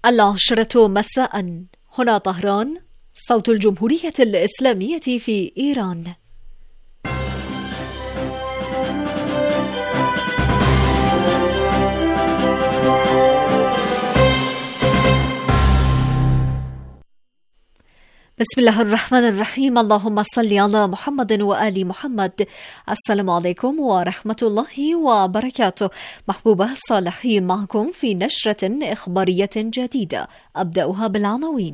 10 مساء. هنا طهران، صوت الجمهورية الإسلامية في إيران. بسم الله الرحمن الرحيم. اللهم صل على محمد وآل محمد. السلام عليكم ورحمة الله وبركاته. محبوبة صالحي معكم في نشرة إخبارية جديدة، أبدأها بالعناوين.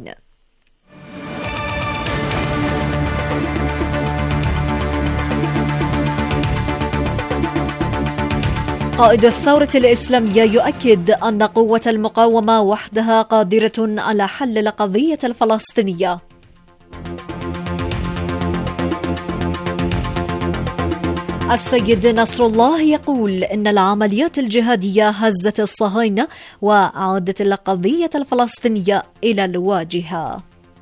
قائد الثورة الإسلامية يؤكد أن قوة المقاومة وحدها قادرة على حل القضية الفلسطينية. السيد نصر الله يقول إن العمليات الجهادية هزت الصهاينة وأعادت القضية الفلسطينية إلى الواجهة.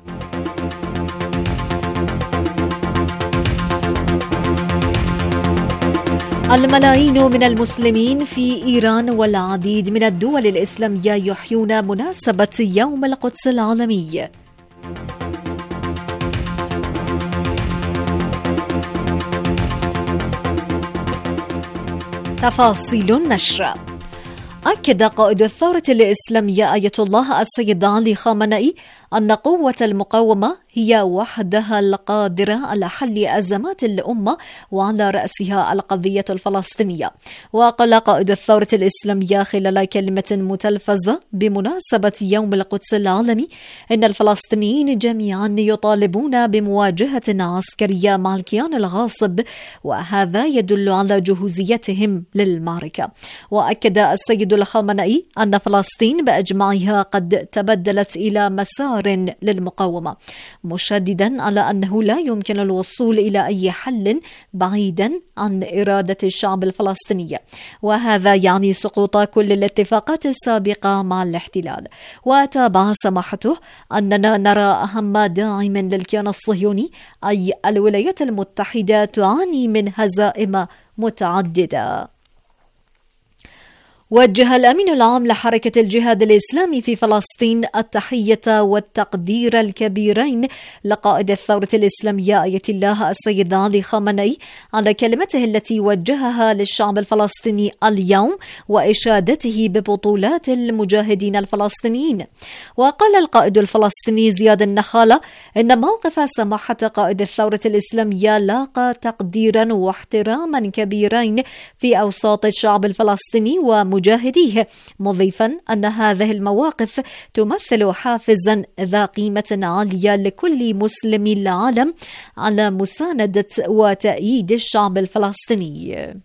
الملايين من المسلمين في إيران والعديد من الدول الإسلامية يحيون مناسبة يوم القدس العالمي. تفاصيل النشر. أكد قائد الثورة الإسلامية آية الله السيد علي خامنئي أن قوة المقاومة هي وحدها القادرة على حل أزمات الأمة وعلى رأسها القضية الفلسطينية. وقال قائد الثورة الإسلامية خلال كلمة متلفزة بمناسبة يوم القدس العالمي إن الفلسطينيين جميعا يطالبون بمواجهة عسكرية مع الكيان الغاصب، وهذا يدل على جهوزيتهم للمعركة. وأكد السيد الخامنئي أن فلسطين بأجمعها قد تبدلت إلى مسار للمقاومة، مشددا على أنه لا يمكن الوصول إلى أي حل بعيدا عن إرادة الشعب الفلسطيني، وهذا يعني سقوط كل الاتفاقات السابقة مع الاحتلال. وتابع سماحته أننا نرى أهم داعم للكيان الصهيوني أي الولايات المتحدة تعاني من هزائم متعددة. وجه الأمين العام لحركة الجهاد الإسلامي في فلسطين التحية والتقدير الكبيرين لقائد الثورة الإسلامية آية الله السيد علي خامنئي على كلمته التي وجهها للشعب الفلسطيني اليوم وإشادته ببطولات المجاهدين الفلسطينيين. وقال القائد الفلسطيني زياد النخالة إن موقف سماحة قائد الثورة الإسلامية لاقى تقديرا واحتراما كبيرين في أوساط الشعب الفلسطيني ومجاهديه، مضيفا أن هذه المواقف تمثل حافزا ذا قيمة عالية لكل مسلمي العالم على مساندة وتأييد الشعب الفلسطيني.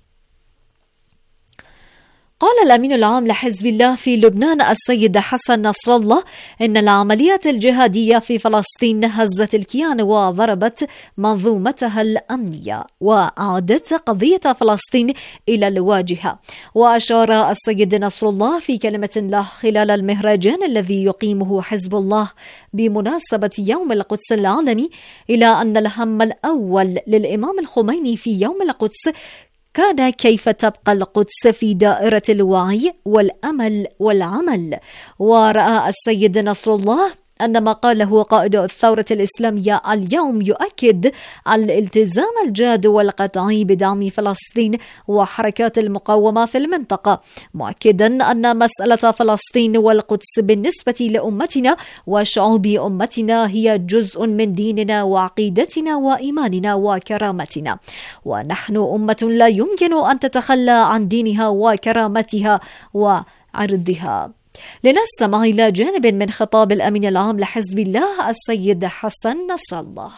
قال الأمين العام لحزب الله في لبنان السيد حسن نصر الله إن العمليات الجهادية في فلسطين هزت الكيان وضربت منظومتها الأمنية وأعادت قضية فلسطين إلى الواجهة. وأشار السيد نصر الله في كلمة له خلال المهرجان الذي يقيمه حزب الله بمناسبة يوم القدس العالمي إلى أن الهم الأول للإمام الخميني في يوم القدس كان كيف تبقى القدس في دائرة الوعي والأمل والعمل. ورأى السيد نصر الله أن ما قاله قائد الثورة الإسلامية اليوم يؤكد على الالتزام الجاد والقطعي بدعم فلسطين وحركات المقاومة في المنطقة، مؤكدا أن مسألة فلسطين والقدس بالنسبة لأمتنا وشعوب أمتنا هي جزء من ديننا وعقيدتنا وإيماننا وكرامتنا، ونحن أمة لا يمكن أن تتخلى عن دينها وكرامتها وعرضها. لنستمع إلى جانب من خطاب الأمين العام لحزب الله السيد حسن نصر الله.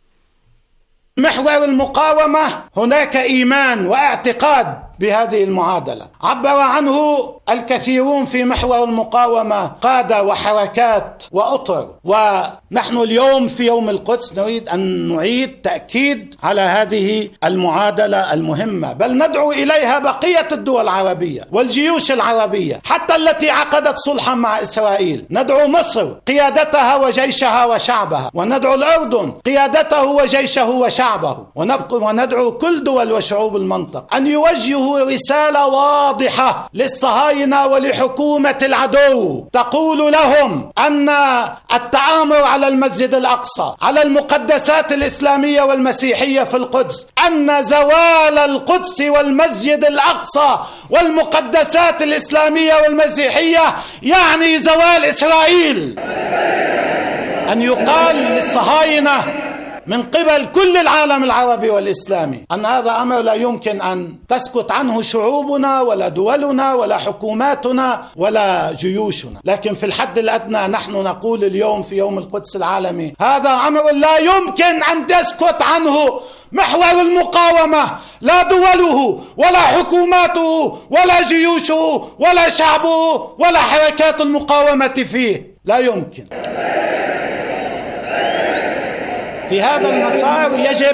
محور المقاومة هناك إيمان واعتقاد بهذه المعادلة عبر عنه الكثيرون في محور المقاومة، قادة وحركات وأطر، ونحن اليوم في يوم القدس نريد أن نعيد تأكيد على هذه المعادلة المهمة، بل ندعو إليها بقية الدول العربية والجيوش العربية حتى التي عقدت صلحا مع إسرائيل. ندعو مصر قيادتها وجيشها وشعبها، وندعو الأردن قيادته وجيشه وشعبه، وندعو كل دول وشعوب المنطقة أن يوجهوا إنه رسالة واضحة للصهاينة ولحكومة العدو، تقول لهم أن التآمر على المسجد الأقصى، على المقدسات الإسلامية والمسيحية في القدس، أن زوال القدس والمسجد الأقصى والمقدسات الإسلامية والمسيحية يعني زوال إسرائيل. أن يقال للصهاينة من قبل كل العالم العربي والإسلامي أن هذا أمر لا يمكن أن تسكت عنه شعوبنا ولا دولنا ولا حكوماتنا ولا جيوشنا، لكن في الحد الأدنى نحن نقول اليوم في يوم القدس العالمي هذا أمر لا يمكن أن تسكت عنه محور المقاومة، لا دوله ولا حكوماته ولا جيوشه ولا شعبه ولا حركات المقاومة فيه، لا يمكن. في هذا المسار يجب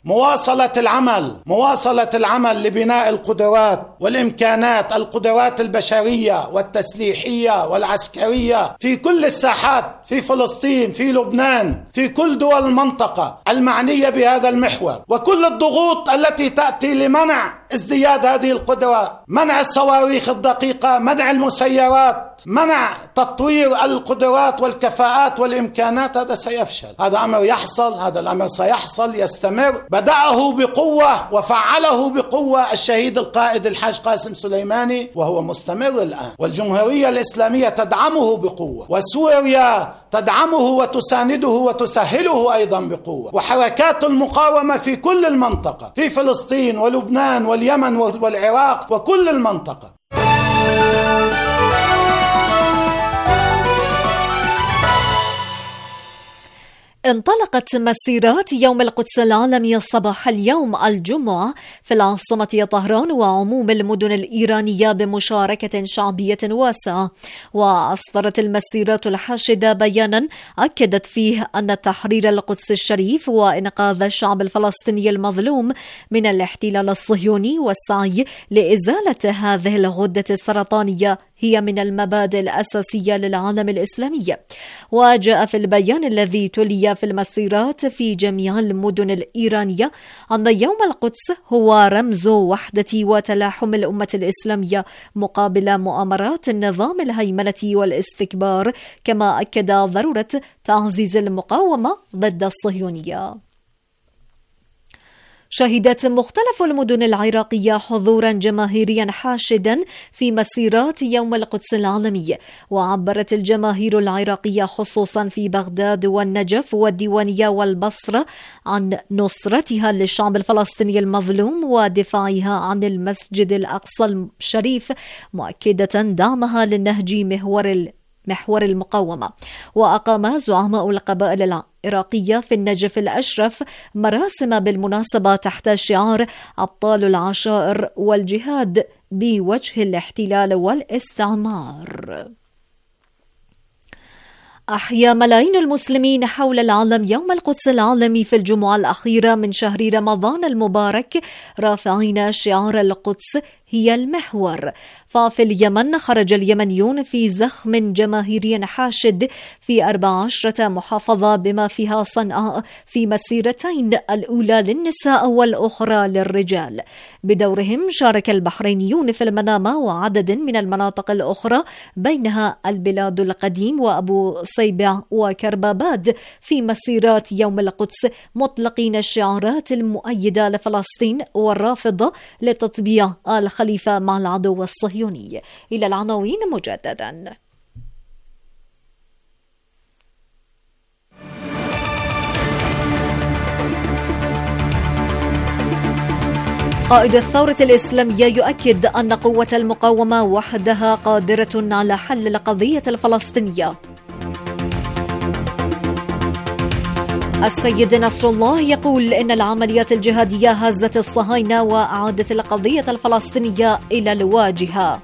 مواصلة العمل لبناء القدرات والإمكانات، القدرات البشرية والتسليحية والعسكرية في كل الساحات، في فلسطين، في لبنان، في كل دول المنطقة المعنية بهذا المحور، وكل الضغوط التي تأتي لمنع ازدياد هذه القدرات، منع الصواريخ الدقيقة، منع المسيرات، منع تطوير القدرات والكفاءات والإمكانات. هذا سيفشل، هذا أمر يحصل، هذا الأمر سيحصل، يستمر، بدأه بقوة وفعله بقوة الشهيد القائد الحاج قاسم سليماني وهو مستمر الآن، والجمهورية الإسلامية تدعمه بقوة، وسوريا تدعمه وتسانده وتسهله أيضا بقوة، وحركات المقاومة في كل المنطقة، في فلسطين ولبنان واليمن والعراق وكل المنطقة. انطلقت مسيرات يوم القدس العالمي صباح اليوم الجمعة في العاصمة طهران وعموم المدن الإيرانية بمشاركة شعبية واسعة، وأصدرت المسيرات الحاشدة بيانا أكدت فيه أن تحرير القدس الشريف وإنقاذ الشعب الفلسطيني المظلوم من الاحتلال الصهيوني والسعي لإزالة هذه الغدة السرطانية هي من المبادئ الأساسية للعالم الإسلامي. وجاء في البيان الذي تلي في المسيرات في جميع المدن الإيرانية أن يوم القدس هو رمز وحدة وتلاحم الأمة الإسلامية مقابل مؤامرات النظام الهيمنة والاستكبار، كما أكد ضرورة تعزيز المقاومة ضد الصهيونية. شهدت مختلف المدن العراقية حضورا جماهيريا حاشدا في مسيرات يوم القدس العالمي، وعبرت الجماهير العراقية خصوصا في بغداد والنجف والديوانية والبصرة عن نصرتها للشعب الفلسطيني المظلوم ودفاعها عن المسجد الأقصى الشريف، مؤكدة دعمها للنهج محور المقاومة. وأقام زعماء القبائل العراقية في النجف الأشرف مراسم بالمناسبة تحت شعار أبطال العشائر والجهاد بوجه الاحتلال والاستعمار. أحيا ملايين المسلمين حول العالم يوم القدس العالمي في الجمعة الأخيرة من شهر رمضان المبارك، رافعين شعار القدس هي المحور. ففي اليمن خرج اليمنيون في زخم جماهيري حاشد في 14 محافظة بما فيها صنعاء في مسيرتين، الأولى للنساء والأخرى للرجال. بدورهم شارك البحرينيون في المنامة وعدد من المناطق الأخرى بينها البلاد القديم وأبو صيبع وكرباباد في مسيرات يوم القدس، مطلقين الشعارات المؤيدة لفلسطين والرافضة لتطبيع الخليفة مع العدو الصهيوني. إلى العناوين مجددا. قائد الثورة الإسلامية يؤكد أن قوة المقاومة وحدها قادرة على حل القضية الفلسطينية. السيد نصر الله يقول إن العمليات الجهادية هزت الصهاينة وأعادت القضية الفلسطينية إلى الواجهة.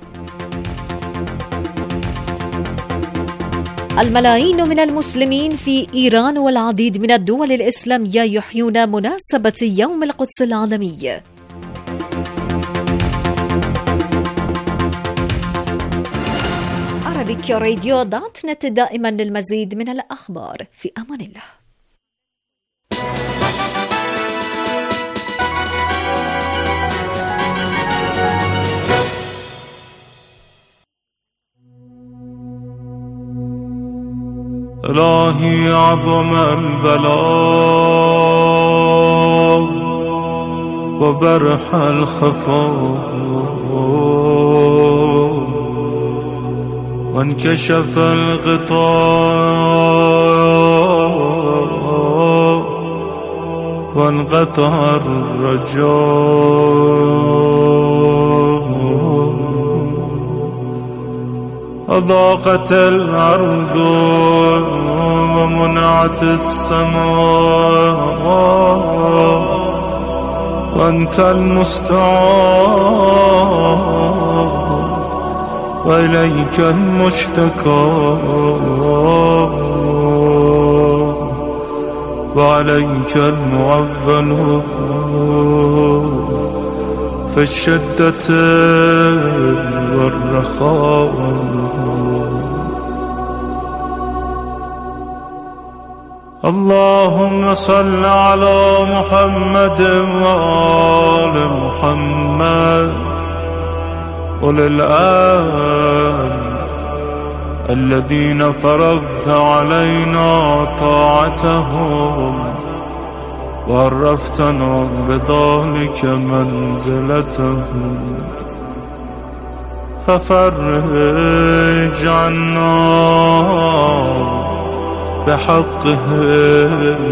الملايين من المسلمين في إيران والعديد من الدول الإسلامية يحيون مناسبة يوم القدس العالمي. Arabic-radio.net دائما للمزيد من الأخبار. في أمان الله. إلهي عظم البلاء وبرح الخفاء وانكشف الغطاء وانقطع الرجاء أضاقت الأرض ومنعت السماء وأنت المستعان وإليك المشتكى وعليك المعول في الشدة والرخاء. اللهم صل على محمد وآل محمد أولي الآن الذين فرضت علينا طاعتهم وعرفتنا بذلك منزلتهم ففرج عنا بحقهم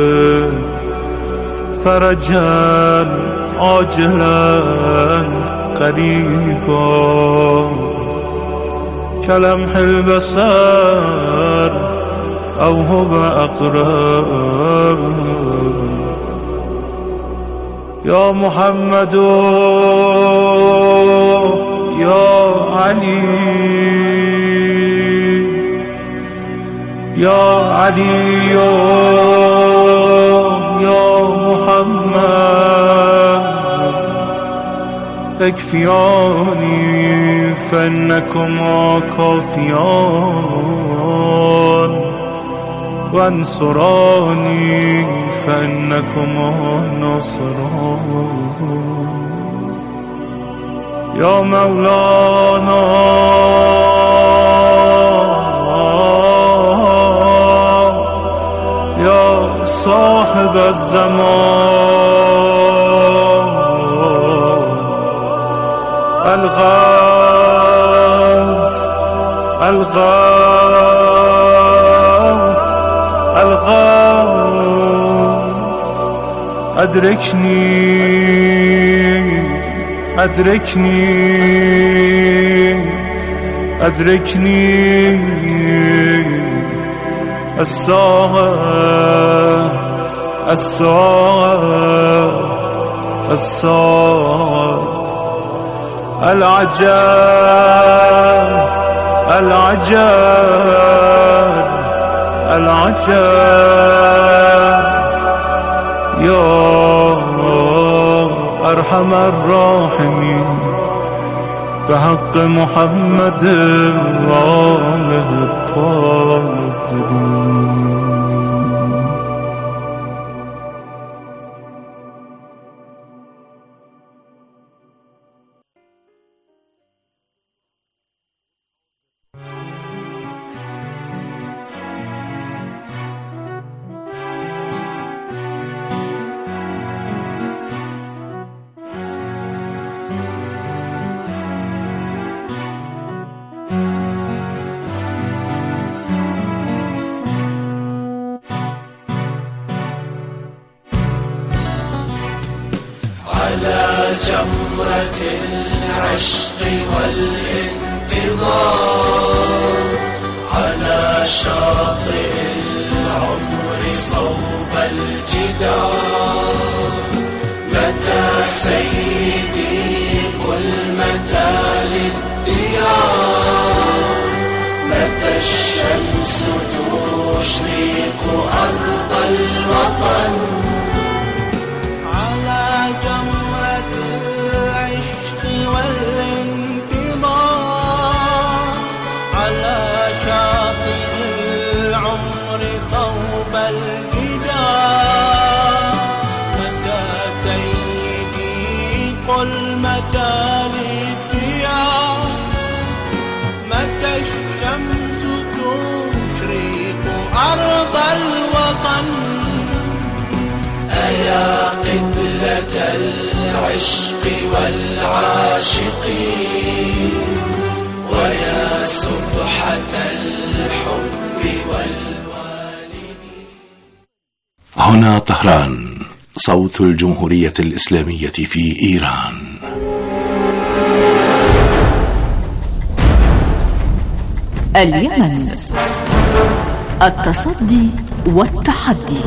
فرجا عاجلا قريبا كلمح البصر أو هو أقرب. يا محمد يا علي يا علي يا محمد اكفياني فإنكما كافيان وانصراني فإنكما ناصران. يا مولانا يا صاحب الزمان الغوث الغوث الغوث أدركني أدركني أدركني الساعة الساعة الساعة العجاب العجاب العجاب. يا أرحم الراحمين بحق محمد وآله الطاهرين. على جمرة العشق والانتظار على شاطئ العمر صوب الجدار متى سيدي قل متى للديار متى الشمس تشرق أرض الوطن جمرة العشق والانتظار على شاطئ العمر صوب الجدار متى سيدي قل متى للديار متى الشمس تشرق ويا قبلة العشق والعاشقين ويا سبحة الحب والوالدين. هنا طهران، صوت الجمهورية الإسلامية في إيران. اليمن، التصدي والتحدي.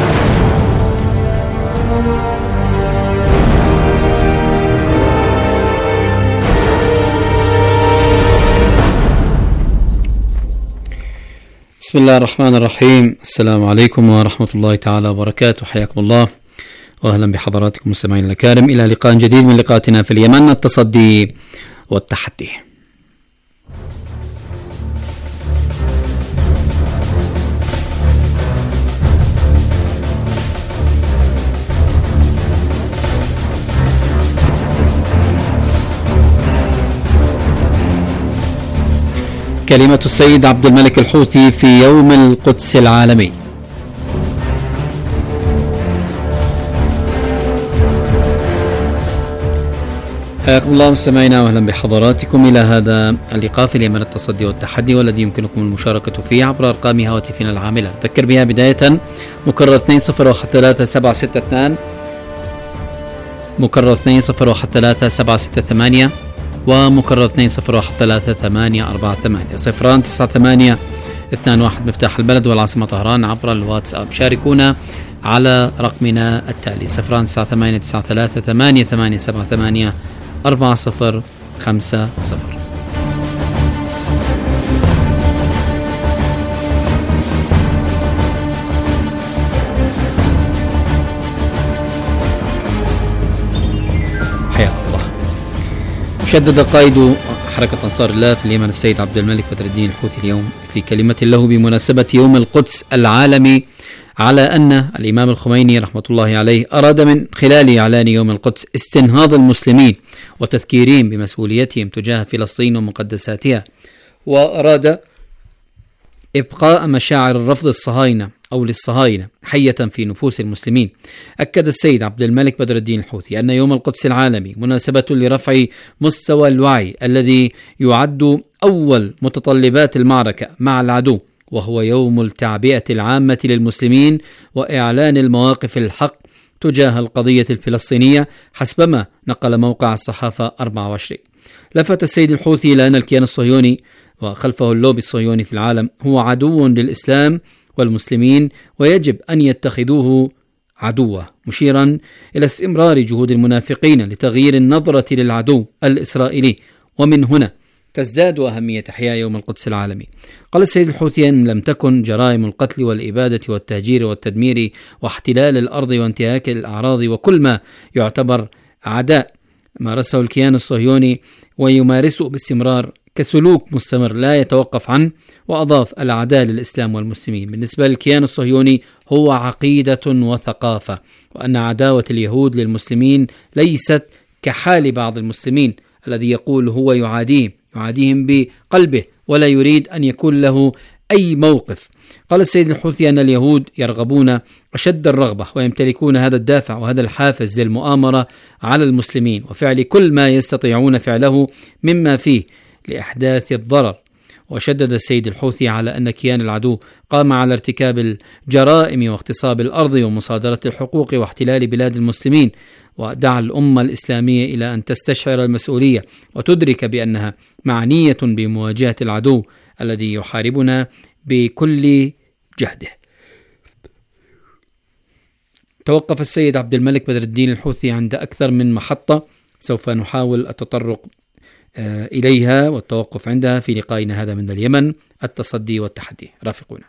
بسم الله الرحمن الرحيم. السلام عليكم ورحمة الله تعالى وبركاته. حياكم الله وأهلا بحضراتكم مستمعين الكرام إلى لقاء جديد من لقاءاتنا في اليمن، التصدي والتحدي. كلمة السيد عبد الملك الحوثي في يوم القدس العالمي. حياكم الله مستمعينا واهلا بحضراتكم الى هذا اللقاء في اليمن، التصدي والتحدي، والذي يمكنكم المشاركة فيه عبر ارقام هواتفنا العاملة. ذكر بها بداية مكرر 201376 مكرر 201378 ومكرر 20133848 صفران 9821 مفتاح البلد والعاصمة طهران عبر الواتساب. شاركونا على رقمنا التالي 09893884050. حياك الله. شدد قائد حركة أنصار الله في اليمن السيد عبد الملك بدر الدين الحوثي اليوم في كلمة له بمناسبة يوم القدس العالمي على أن الإمام الخميني رحمة الله عليه أراد من خلال إعلان يوم القدس استنهاض المسلمين وتذكيرهم بمسؤوليتهم تجاه فلسطين ومقدساتها، وأراد إبقاء مشاعر الرفض الصهاينة أو للصهاينة حية في نفوس المسلمين. أكد السيد عبد الملك بدر الدين الحوثي أن يوم القدس العالمي مناسبة لرفع مستوى الوعي الذي يعد أول متطلبات المعركة مع العدو، وهو يوم التعبئة العامة للمسلمين وإعلان المواقف الحق تجاه القضية الفلسطينية حسبما نقل موقع الصحافة 24. لفت السيد الحوثي إلى أن الكيان الصهيوني وخلفه اللوبي الصهيوني في العالم هو عدو للإسلام والمسلمين ويجب أن يتخذوه عدوه، مشيرا إلى استمرار جهود المنافقين لتغيير النظرة للعدو الإسرائيلي، ومن هنا تزداد أهمية إحياء يوم القدس العالمي. قال السيد الحوثي أن لم تكن جرائم القتل والإبادة والتهجير والتدمير واحتلال الأرض وانتهاك الأعراض وكل ما يعتبر عداء مارسه الكيان الصهيوني ويمارسه باستمرار كسلوك مستمر لا يتوقف عنه. وأضاف الأعداء للإسلام والمسلمين بالنسبة للكيان الصهيوني هو عقيدة وثقافة، وأن عداوة اليهود للمسلمين ليست كحال بعض المسلمين الذي يقول هو يعاديهم بقلبه ولا يريد أن يكون له أي موقف. قال السيد الحوثي أن اليهود يرغبون أشد الرغبة ويمتلكون هذا الدافع وهذا الحافز للمؤامرة على المسلمين وفعل كل ما يستطيعون فعله مما فيه لإحداث الضرر. وشدد السيد الحوثي على أن كيان العدو قام على ارتكاب الجرائم واغتصاب الأرض ومصادرة الحقوق واحتلال بلاد المسلمين، ودعا الأمة الإسلامية إلى أن تستشعر المسؤولية وتدرك بأنها معنية بمواجهة العدو الذي يحاربنا بكل جهده. توقف السيد عبد الملك بدر الدين الحوثي عند أكثر من محطة سوف نحاول التطرق إليها والتوقف عندها في لقائنا هذا من اليمن، التصدي والتحدي. رافقونا.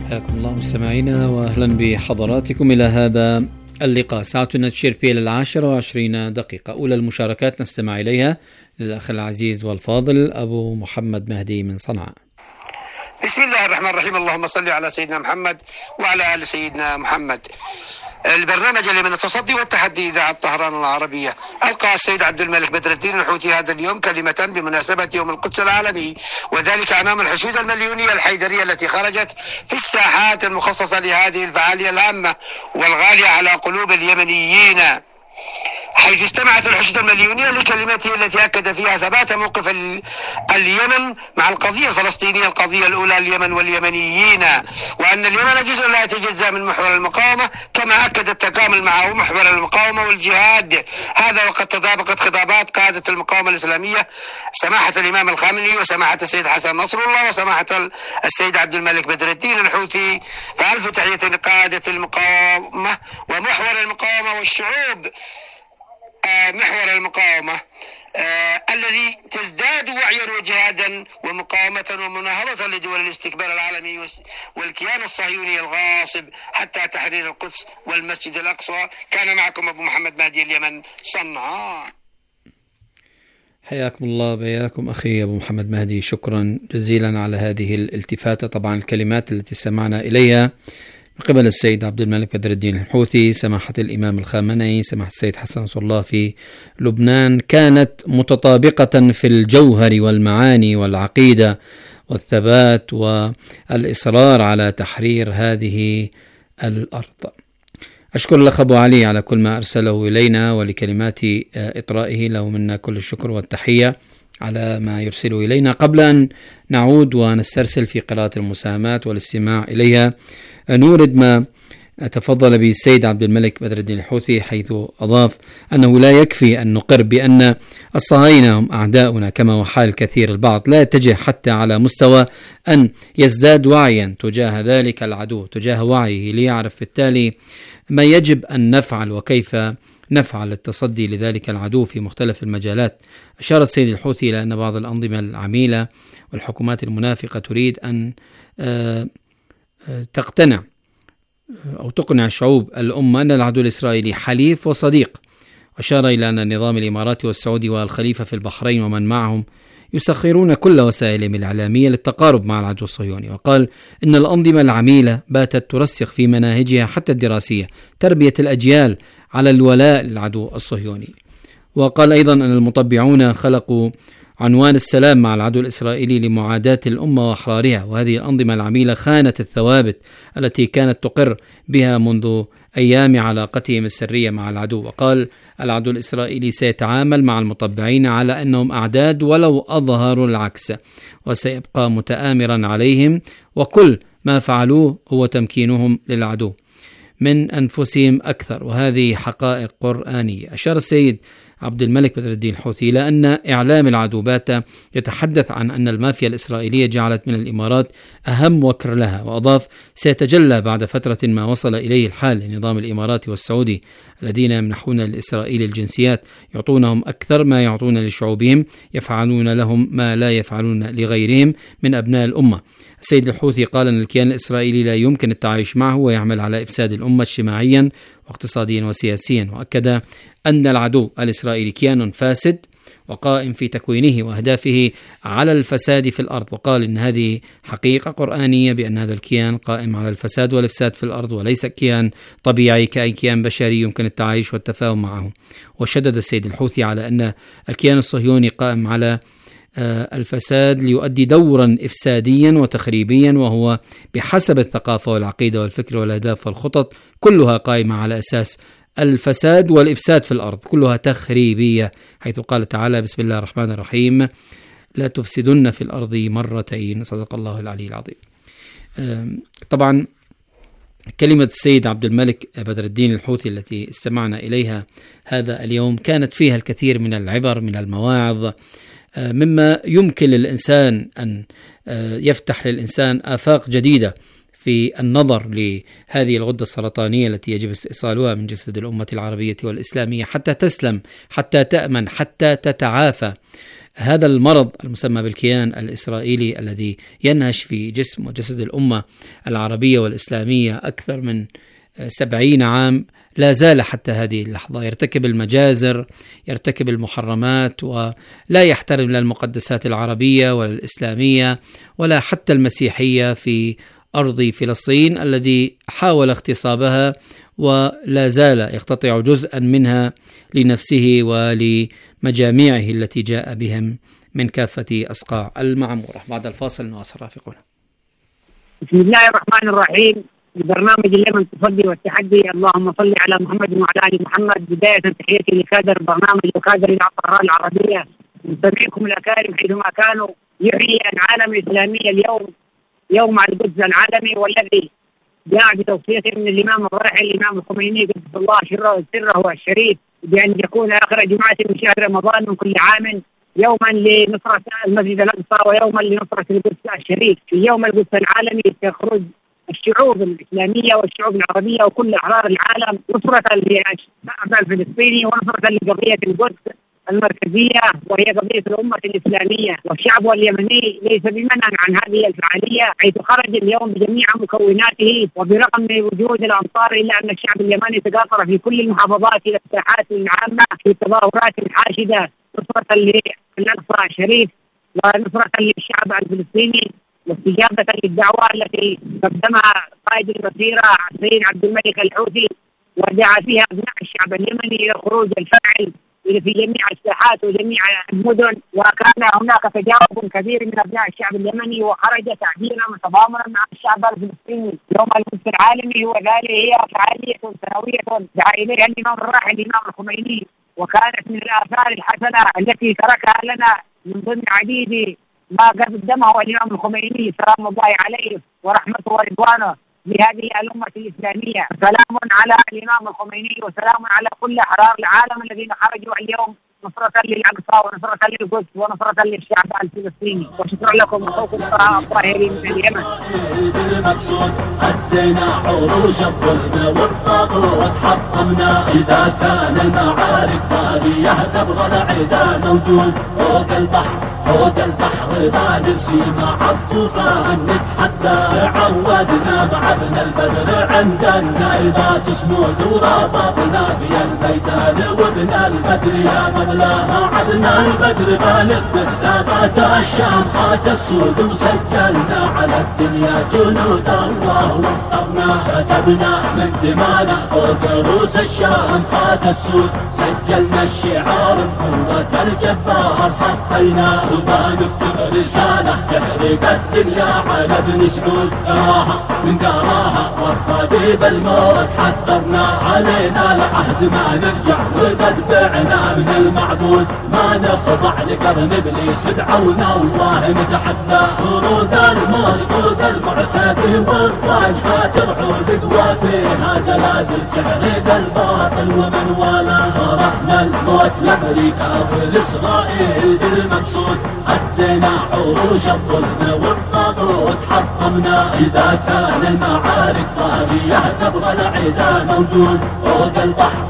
حياكم الله مستمعينا واهلا بحضراتكم الى هذا اللقاء. ساعتنا تشير في 10:20. اولى المشاركات نستمع اليها للاخ العزيز والفاضل ابو محمد مهدي من صنعاء. بسم الله الرحمن الرحيم. اللهم صل على سيدنا محمد وعلى ال سيدنا محمد. البرنامج اللي من التصدي والتحدي إذاعة طهران العربية، ألقى السيد عبد الملك بدر الدين الحوثي هذا اليوم كلمة بمناسبة يوم القدس العالمي، وذلك أمام الحشود المليونية الحيدرية التي خرجت في الساحات المخصصة لهذه الفعالية الهامة والغالية على قلوب اليمنيين، حيث استمعت الحشود المليونية لكلمته التي أكد فيها ثبات موقف اليمن مع القضية الفلسطينية، القضية الأولى اليمن واليمنيين، وأن اليمن جزء لا يتجزأ من محور المقاومة، كما أكد التكامل معه محور المقاومة والجهاد. هذا وقد تطابقت خطابات قادة المقاومة الإسلامية سماحة الإمام الخامنئي وسماحة السيد حسن نصر الله وسماحة السيد عبد الملك بدر الدين الحوثي. فألف تحية لقادة المقاومة ومحور المقاومة والشعوب محور المقاومة الذي تزداد وعيا وجهادا ومقاومة ومناهضة لدول الاستكبار العالمي والكيان الصهيوني الغاصب حتى تحرير القدس والمسجد الأقصى. كان معكم أبو محمد مهدي، اليمن، صنعاء. حياكم الله بياكم أخي أبو محمد مهدي، شكرا جزيلا على هذه الالتفاتة. طبعا الكلمات التي سمعنا إليها من قبل السيد عبد الملك بدر الدين الحوثي، سماحة الإمام الخامنئي، سماحة السيد حسن نصر الله في لبنان، كانت متطابقة في الجوهر والمعاني والعقيدة والثبات والإصرار على تحرير هذه الأرض. أشكر الأخ أبو علي على كل ما أرسله إلينا ولكلمات إطرائه، له منا كل الشكر والتحية على ما يرسله إلينا. قبل أن نعود ونسترسل في قراءة المساهمات والاستماع إليها، نورد ما تفضل به السيد عبد الملك بدر الدين الحوثي، حيث أضاف أنه لا يكفي أن نقر بأن الصهاينة هم أعداؤنا كما هو حال كثير البعض، لا يتجه حتى على مستوى أن يزداد وعيا تجاه ذلك العدو، تجاه وعيه، ليعرف بالتالي ما يجب أن نفعل وكيف نفعل التصدي لذلك العدو في مختلف المجالات. أشار السيد الحوثي إلى أن بعض الأنظمة العميلة والحكومات المنافقة تريد أن تقتنع أو تقنع شعوب الأمة أن العدو الإسرائيلي حليف وصديق. أشار إلى أن النظام الإماراتي والسعودي والخليفة في البحرين ومن معهم يسخرون كل وسائلهم الإعلامية للتقارب مع العدو الصهيوني، وقال إن الأنظمة العميلة باتت ترسخ في مناهجها حتى الدراسية تربية الأجيال على الولاء للعدو الصهيوني. وقال أيضا أن المطبعون خلقوا عنوان السلام مع العدو الإسرائيلي لمعاداة الأمة وأحرارها، وهذه الأنظمة العميلة خانت الثوابت التي كانت تقر بها منذ أيام علاقتهم السرية مع العدو. وقال العدو الإسرائيلي سيتعامل مع المطبعين على أنهم أعداد ولو أظهروا العكس، وسيبقى متآمرا عليهم، وكل ما فعلوه هو تمكينهم للعدو من أنفسهم أكثر، وهذه حقائق قرآنية. أشار السيد عبد الملك بدر الدين الحوثي إلى أن إعلام العدو بات يتحدث عن أن المافيا الإسرائيلية جعلت من الإمارات أهم وكر لها، وأضاف سيتجلى بعد فترة ما وصل إليه الحال للنظام الإماراتي والسعودي الذين يمنحون للإسرائيل الجنسيات، يعطونهم أكثر ما يعطون لشعوبهم، يفعلون لهم ما لا يفعلون لغيرهم من أبناء الأمة. السيد الحوثي قال أن الكيان الإسرائيلي لا يمكن التعايش معه ويعمل على إفساد الأمة اجتماعيا واقتصاديا وسياسيا، وأكد أن العدو الإسرائيلي كيان فاسد وقائم في تكوينه وأهدافه على الفساد في الأرض، وقال إن هذه حقيقة قرآنية بأن هذا الكيان قائم على الفساد والإفساد في الأرض وليس كيان طبيعي كأي كيان بشري يمكن التعايش والتفاهم معه. وشدد السيد الحوثي على أن الكيان الصهيوني قائم على الفساد ليؤدي دورا إفساديا وتخريبيا، وهو بحسب الثقافة والعقيدة والفكر والأهداف والخطط كلها قائمة على أساس الفساد والإفساد في الأرض، كلها تخريبية، حيث قال تعالى بسم الله الرحمن الرحيم لا تفسدن في الأرض مرتين، صدق الله العلي العظيم. طبعا كلمة السيد عبد الملك بدر الدين الحوثي التي استمعنا إليها هذا اليوم كانت فيها الكثير من العبر، من المواعظ، مما يمكن للإنسان أن يفتح للإنسان آفاق جديدة في النظر لهذه الغدة السرطانية التي يجب استئصالها من جسد الأمة العربية والإسلامية حتى تسلم، حتى تأمن، حتى تتعافى. هذا المرض المسمى بالكيان الإسرائيلي الذي ينهش في جسم وجسد الأمة العربية والإسلامية أكثر من 70 عام لا زال حتى هذه اللحظة يرتكب المجازر، يرتكب المحرمات، ولا يحترم لا المقدسات العربية ولا الإسلامية ولا حتى المسيحية في أرض فلسطين الذي حاول اغتصابها ولا زال يقتطع جزءا منها لنفسه ولمجاميعه التي جاء بهم من كافة أصقاع المعمورة. بعد الفاصل نواصل رافقنا. بسم الله الرحمن الرحيم. برنامج اليمن تصدي والتحدي، اللهم صل على محمد وعلى ال محمد. بداية تحياتي لكادر البرنامج وكادر الطهران العربية، مستمعيكم الأكارم حيثما كانوا. يحيي العالم الإسلامي اليوم يوم القدس العالمي، والذي جاء بتوصية من الإمام الراحل الإمام الخميني قدس الله سره الشريف بأن يكون آخر جمعة من شهر رمضان من كل عام يوما لنصرة المسجد الأقصى ويوما لنصرة القدس الشريف. في يوم القدس العالمي تخرج الشعوب الإسلامية والشعوب العربية وكل أحرار العالم نصرة للشعب الفلسطيني ونصرة لقضية القدس المركزية وهي قضية الأمة الإسلامية. والشعب اليمني ليس بمنع عن هذه الفعالية، حيث خرج اليوم بجميع مكوناته وبرغم من وجود الأمطار، إلا أن الشعب اليمني تقاطر في كل المحافظات إلى الساحات العامة في تظاهرات حاشدة نصرة للأقصى الشريف ونصرة للشعب الفلسطيني واستجابة للدعوة التي قدمها قائد المسيرة السيد عبد الملك الحوثي، ودعا فيها أبناء الشعب اليمني إلى خروج الفاعل في جميع الساحات وجميع المدن. وكان هناك تجاوب كبير من أبناء الشعب اليمني وخرج تعبيرا وتضامنا مع الشعب الفلسطيني. يوم القدس العالمي هي فعالية سنوية دعا إليها الإمام الراحل الإمام الخميني، وكانت من الآثار الحسنة التي تركها لنا من ضمن عديد ما قدمه الإمام الخميني سلام الله عليه ورحمته ورضوانه لهذه الأمة الإسلامية. سلام على الإمام الخميني وسلام على كل أحرار العالم الذين خرجوا اليوم نصرة للأقصى ونصرة للقدس ونصرة للشعب الفلسطيني. وشكرا لكم أخوكم الطاهرين من اليمن. بالمقصود هزينا عروش الظلم والطاغوت حطمنا، إذا كان المعارك طارية تبغى العدا موجود فوق البحر ما نرسي مع الطوفان نتحدى. عودنا مع ابن البدر عندنا إذا تسمود ورابطنا في الميدان وابن البدر يا مغلاها عدنا البدر بالغ بالثبات الشام خات السود وسجلنا على الدنيا جنود الله واخترنا. كتبنا من دمانا فوق روس الشام خات السود سجلنا الشعار بقوة الجبار حطينا وبنكتب رسالة تحرق الدنيا على ابن سعود. من قراها والطبيب الموت حذرنا علينا العهد ما نرجع وقد بعنا من المعبود ما نخضع لقرن ابليس دعونا الله نتحدى. ورود المرصود المعتدي والواجهات رعود قوى فيها زلازل تحرق الباطل ومن ولا. صرخنا الموت لامريكا والاسرائيل بالمقصود هزينا عروش الظلم والطاغوت حطمنا، إذا كان المعارك طارية تبغى العدا موجود فوق البحر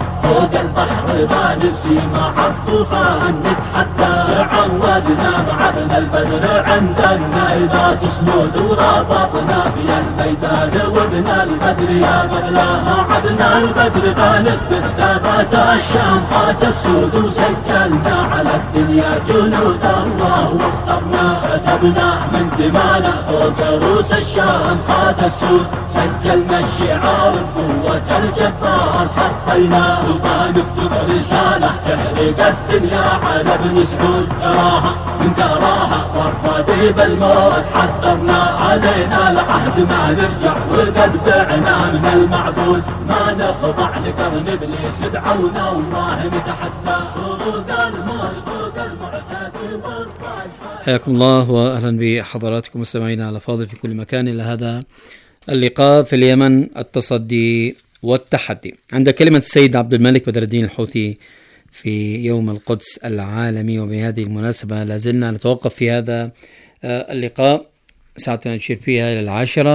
ما نرسي مع الطوفان نتحدى. عودنا مع ابن البدر عندنا إذا تصمد ورابطنا في الميدان وابن البدر يا مغلاها عدنا البدر بالغ بالثبات الشام خات السود وسجلنا على الدنيا جنود الله واخترنا. كتبنا من دمانا فوق روس الشام خات السود سجلنا الشعار بقوة الجبار حطينا وبنكتب رسالة تحرق الدنيا على ابن سعود. من قراها والطبيب الموت حذرنا علينا العهد ما نرجع وقد بعنا من المعبود ما نخضع لقرن ابليس دعونا والله نتحدى. ورود المرصود المعتدي حياكم الله واهلا بحضراتكم مستمعينا على فاضل في كل مكان الى هذا اللقاء في اليمن التصدي والتحدي. عند كلمة السيد عبد الملك بدر الدين الحوثي في يوم القدس العالمي، وبهذه المناسبة لازلنا نتوقف في هذا اللقاء ساعتنا نشير فيها إلى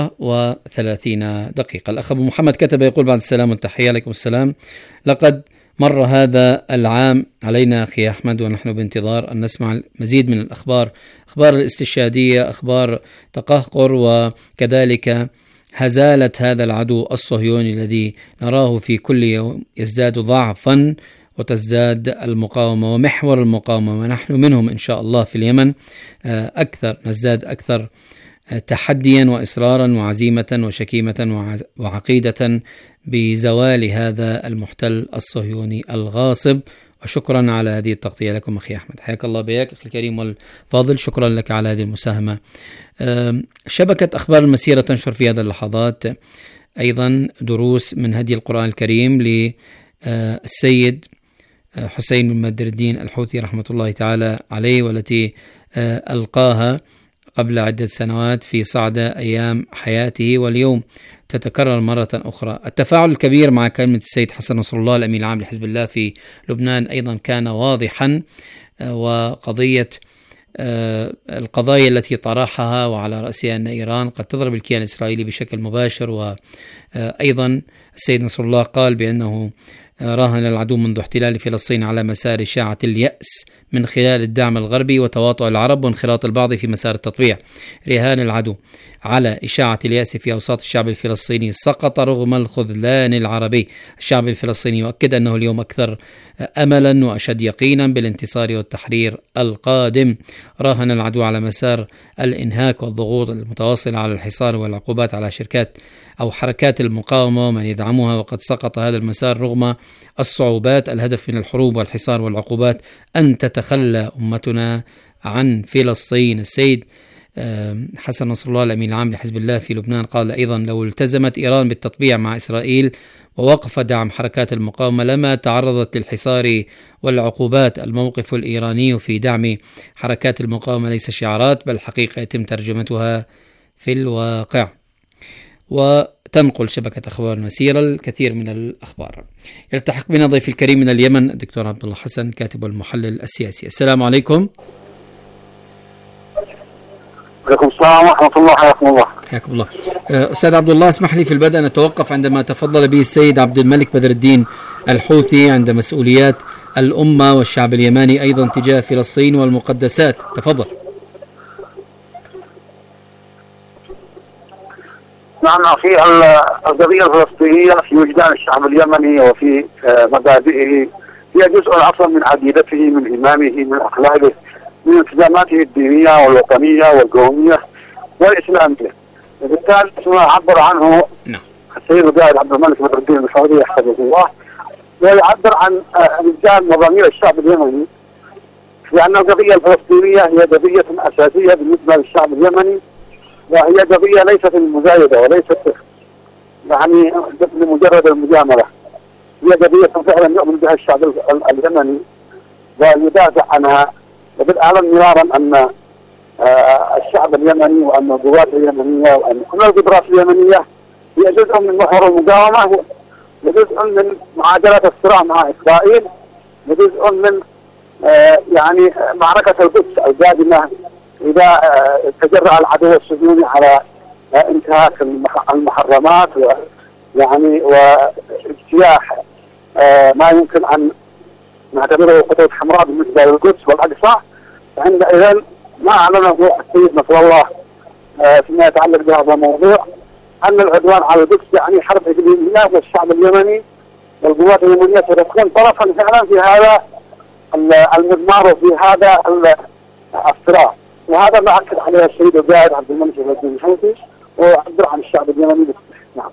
10:30. الأخ أبو محمد كتب يقول بعد السلام والتحية عليكم السلام. لقد مر هذا العام علينا أخي أحمد ونحن بانتظار أن نسمع مزيد من الأخبار، أخبار الاستشهادية، أخبار تقهقر وكذلك هزالة هذا العدو الصهيوني الذي نراه في كل يوم يزداد ضعفا وتزداد المقاومة ومحور المقاومة، ونحن منهم إن شاء الله في اليمن نزداد أكثر تحديا وإصرارا وعزيمة وشكيمة وعقيدة بزوال هذا المحتل الصهيوني الغاصب. وشكرا على هذه التغطية لكم أخي أحمد، حياك الله بياك أخي الكريم والفاضل، شكرا لك على هذه المساهمة. شبكة أخبار المسيرة تنشر في هذه اللحظات أيضا دروس من هدي القرآن الكريم للسيد حسين بن بدر الدين الحوثي رحمة الله تعالى عليه، والتي ألقاها قبل عدة سنوات في صعدة أيام حياته، واليوم تتكرر مرة أخرى. التفاعل الكبير مع كلمة السيد حسن نصر الله الأمين العام لحزب الله في لبنان أيضا كان واضحا، وقضية القضايا التي طرحها وعلى رأسها أن إيران قد تضرب الكيان الإسرائيلي بشكل مباشر، وأيضا السيد نصر الله قال بأنه راهن العدو منذ احتلال فلسطين على مسار إشاعة اليأس من خلال الدعم الغربي وتواطؤ العرب وانخراط البعض في مسار التطبيع. رهان العدو على إشاعة اليأس في أوساط الشعب الفلسطيني سقط رغم الخذلان العربي. الشعب الفلسطيني يؤكد أنه اليوم أكثر أملا وأشد يقينا بالانتصار والتحرير القادم. راهن العدو على مسار الإنهاك والضغوط المتواصلة على الحصار والعقوبات على شركات أو حركات المقاومة ومن يدعمها، وقد سقط هذا المسار رغم الصعوبات. الهدف من الحروب والحصار والعقوبات أن تتخلى أمتنا عن فلسطين. السيد حسن نصر الله الأمين العام لحزب الله في لبنان قال أيضا: لو التزمت إيران بالتطبيع مع إسرائيل ووقف دعم حركات المقاومة لما تعرضت للحصار والعقوبات. الموقف الإيراني في دعم حركات المقاومة ليس شعارات، بل حقيقة يتم ترجمتها في الواقع. وتنقل شبكة أخبار المسيرة الكثير من الأخبار. يلتحق بنا ضيف الكريم من اليمن الدكتور عبد الله حسن، كاتب والمحلل السياسي. السلام عليكم. عليكم السلام ورحمة الله. حياكم الله. حياكم الله. أستاذ عبد الله، اسمح لي في البدء نتوقف عندما تفضل به السيد عبد الملك بدر الدين الحوثي عند مسؤوليات الأمة والشعب اليماني أيضا تجاه فلسطين والمقدسات. تفضل. نعم، في القضية الفلسطينية في وجدان الشعب اليمني وفي مبادئه هي جزء أصلا من عقيدته، من إيمانه، من أخلاقه، من التزاماته الدينية والوطنية والقومية والإسلامية. وبالتالي عبر عنه السيد القائد عبد الملك بدر الدين الحوثي يحفظه الله، ويعبر عن رجال مضامير الشعب اليمني، لأن القضية الفلسطينية هي قضية أساسية بالنسبة للشعب اليمني، وهي قضية ليست المزايدة وليست يعني لمجرد المجاملة. هي قضية فعلا يؤمن بها الشعب اليمني ويدافع عنها، وبالأعلن مرارا أن الشعب اليمني وأن القوات اليمنية وأن كل القدرات اليمنية هي جزء من محور المقاومة، وجزء من معادلة الصراع مع إسرائيل، وجزء من يعني معركة القدس القادمة إذا تجرأ العدو الصهيوني على انتهاك المحرمات ويعني واجتياح ما يمكن أن نعتبره خطوط حمراء بالنسبة للقدس والأقصى. عندئذ ما أعلنه السيد نصر الله فيما يتعلق بهذا الموضوع أن العدوان على القدس يعني حرب إقليمية، والشعب اليمني والقوات اليمنية ستكون طرفا فعلا في هذا المضمار وفي هذا الصراع. وهذا ما أكد عليه السيد القائد عبد الملك بدر الدين الحوثي وعبر عن الشعب اليمني. نعم.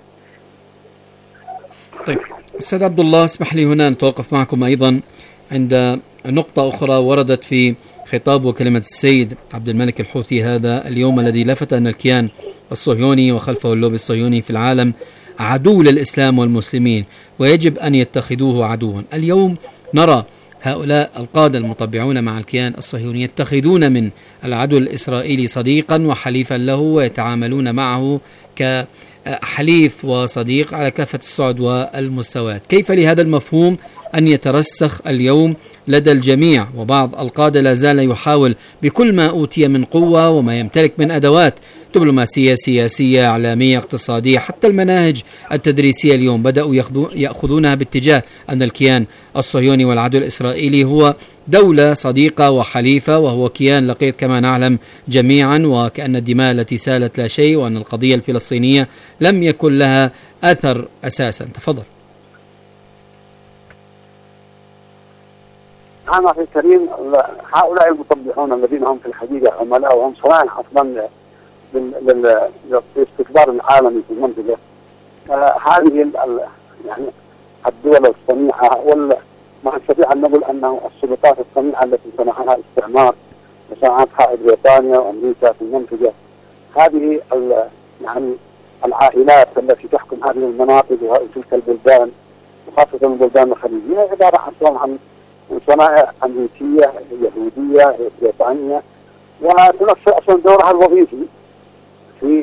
طيب أستاذ عبد الله، اسمح لي هنا نتوقف معكم أيضا عند نقطة أخرى وردت في خطاب وكلمة السيد عبد الملك الحوثي هذا اليوم، الذي لفت أن الكيان الصهيوني وخلفه اللوبي الصهيوني في العالم عدو للإسلام والمسلمين ويجب أن يتخذوه عدوا. اليوم نرى هؤلاء القادة المطبعون مع الكيان الصهيوني يتخذون من العدو الإسرائيلي صديقا وحليفا له ويتعاملون معه كحليف وصديق على كافة الصعد والمستويات. كيف لهذا المفهوم أن يترسخ اليوم لدى الجميع، وبعض القادة لا زال يحاول بكل ما أوتي من قوة وما يمتلك من أدوات دبلوماسية، سياسية، إعلامية، اقتصادية، حتى المناهج التدريسية اليوم بدأوا يأخذونها باتجاه أن الكيان الصهيوني والعدو الإسرائيلي هو دولة صديقة وحليفة، وهو كيان لقيط كما نعلم جميعا، وكأن الدماء التي سالت لا شيء، وأن القضية الفلسطينية لم يكن لها أثر أساسا. تفضل. أنا في الكريم هؤلاء المطبعون الذين هم في الحقيقة عملاء وهم صناع أصلا للاستكبار العالمي في المنطقة، هذه يعني الدول الصنيعة ما نستطيع أن نقول أنه السلطات الصنيعة التي صنعها الاستعمار وصنعتها بريطانيا وأمريكا في المنطقة، هذه يعني العائلات التي تحكم هذه المناطق وتلك البلدان وخاصة البلدان الخليجية عبارة عن صنائع أمريكية يهودية بريطانية، وتنفذ أصلا دورها الوظيفي في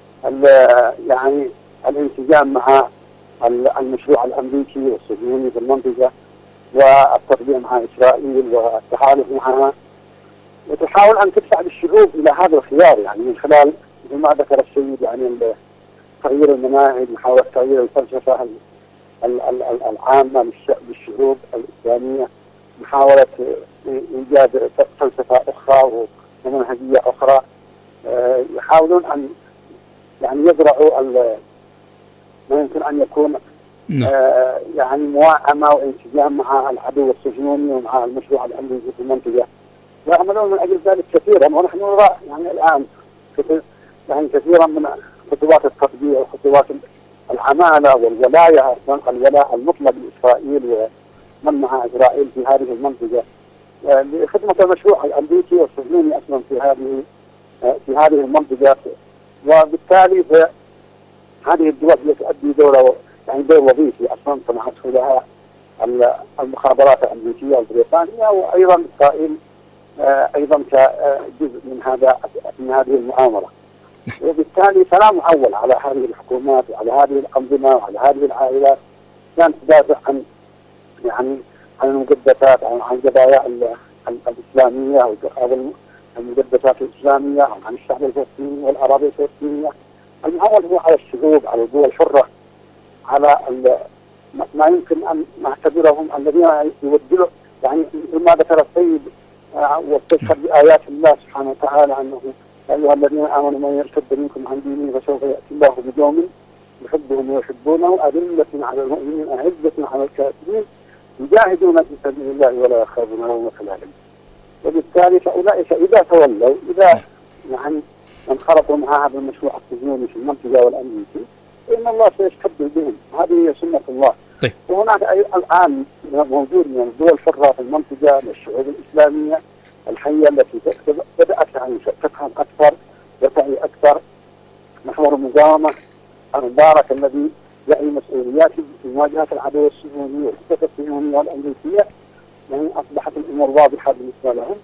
يعني الانسجام مع المشروع الأمريكي والصهيوني في المنطقة والتطبيع مع إسرائيل والتحالف معها، وتحاول أن تدفع الشعوب إلى هذا الخيار، يعني من خلال مثل ما ذكر السيد يعني تغيير المناهج، محاولة تغيير الفلسفة العامة للشعوب الإسلامية، محاولة إيجاد فلسفة أخرى ومنهجية أخرى، يحاولون أن يعني يزرعوا ما يمكن أن يكون يعني موائمة وانسجام مع العدو الصهيوني ومع المشروع الأمريكي في المنطقة، ويعملون من أجل ذلك كثيرا. ونحن نرى يعني الآن يعني كثيرا من خطوات التطبيع وخطوات العمالة والولاية، الولاء المطلق لإسرائيل ومن مع إسرائيل في هذه المنطقة لخدمة المشروع الأمريكي والصهيوني أصلا في هذه المنطقة، وبالتالي هذه الدول التي تؤدي دور وظيفي أصلا صنعته لها المخابرات الأمريكية والبريطانية، وأيضا إسرائيل أيضا كجزء من هذه المؤامرة. وبالتالي فلا معول على هذه الحكومات وعلى هذه الأنظمة وعلى هذه العائلات كانت تدافع عن يعني عن المقدسات، عن قضايا الإسلامية أو المقدسات الإسلامية، أو عن الشعب الفلسطيني والأراضي الفلسطينية. المعول هو على الشعوب، على الدول الحرة، على ما يمكن أن نعتبرهم الذين يبدلوا، يعني ما ذكر السيد واستشهد بآيات الله سبحانه وتعالى أنه أيها الذين آمنوا من يرتد منكم عن دينه فسوف يأتي الله بقوم يحبهم ويحبونه أذلة على المؤمنين أعزة على الكافرين يجاهدون في سبيل الله ولا يخافون لومة لائم. وبالتالي فأولئك إذا تولوا، إذا يعني انخرطوا مع هذا المشروع الصهيوني في المنطقة والأمريكي، إن الله سيستبدل بهم. هذه هي سنة الله. وهناك الآن موجود من الدول الحرة في المنطقة للشعوب الإسلامية الحية التي بدأت يعني تفهم أكثر وتعي أكثر محور المقاومة المبارك الذي يعي مسؤولياته في مواجهة العدو الصهيوني والخطة الصهيونية والأمريكية. يعني أصبحت الأمور واضحة بالنسبة لهم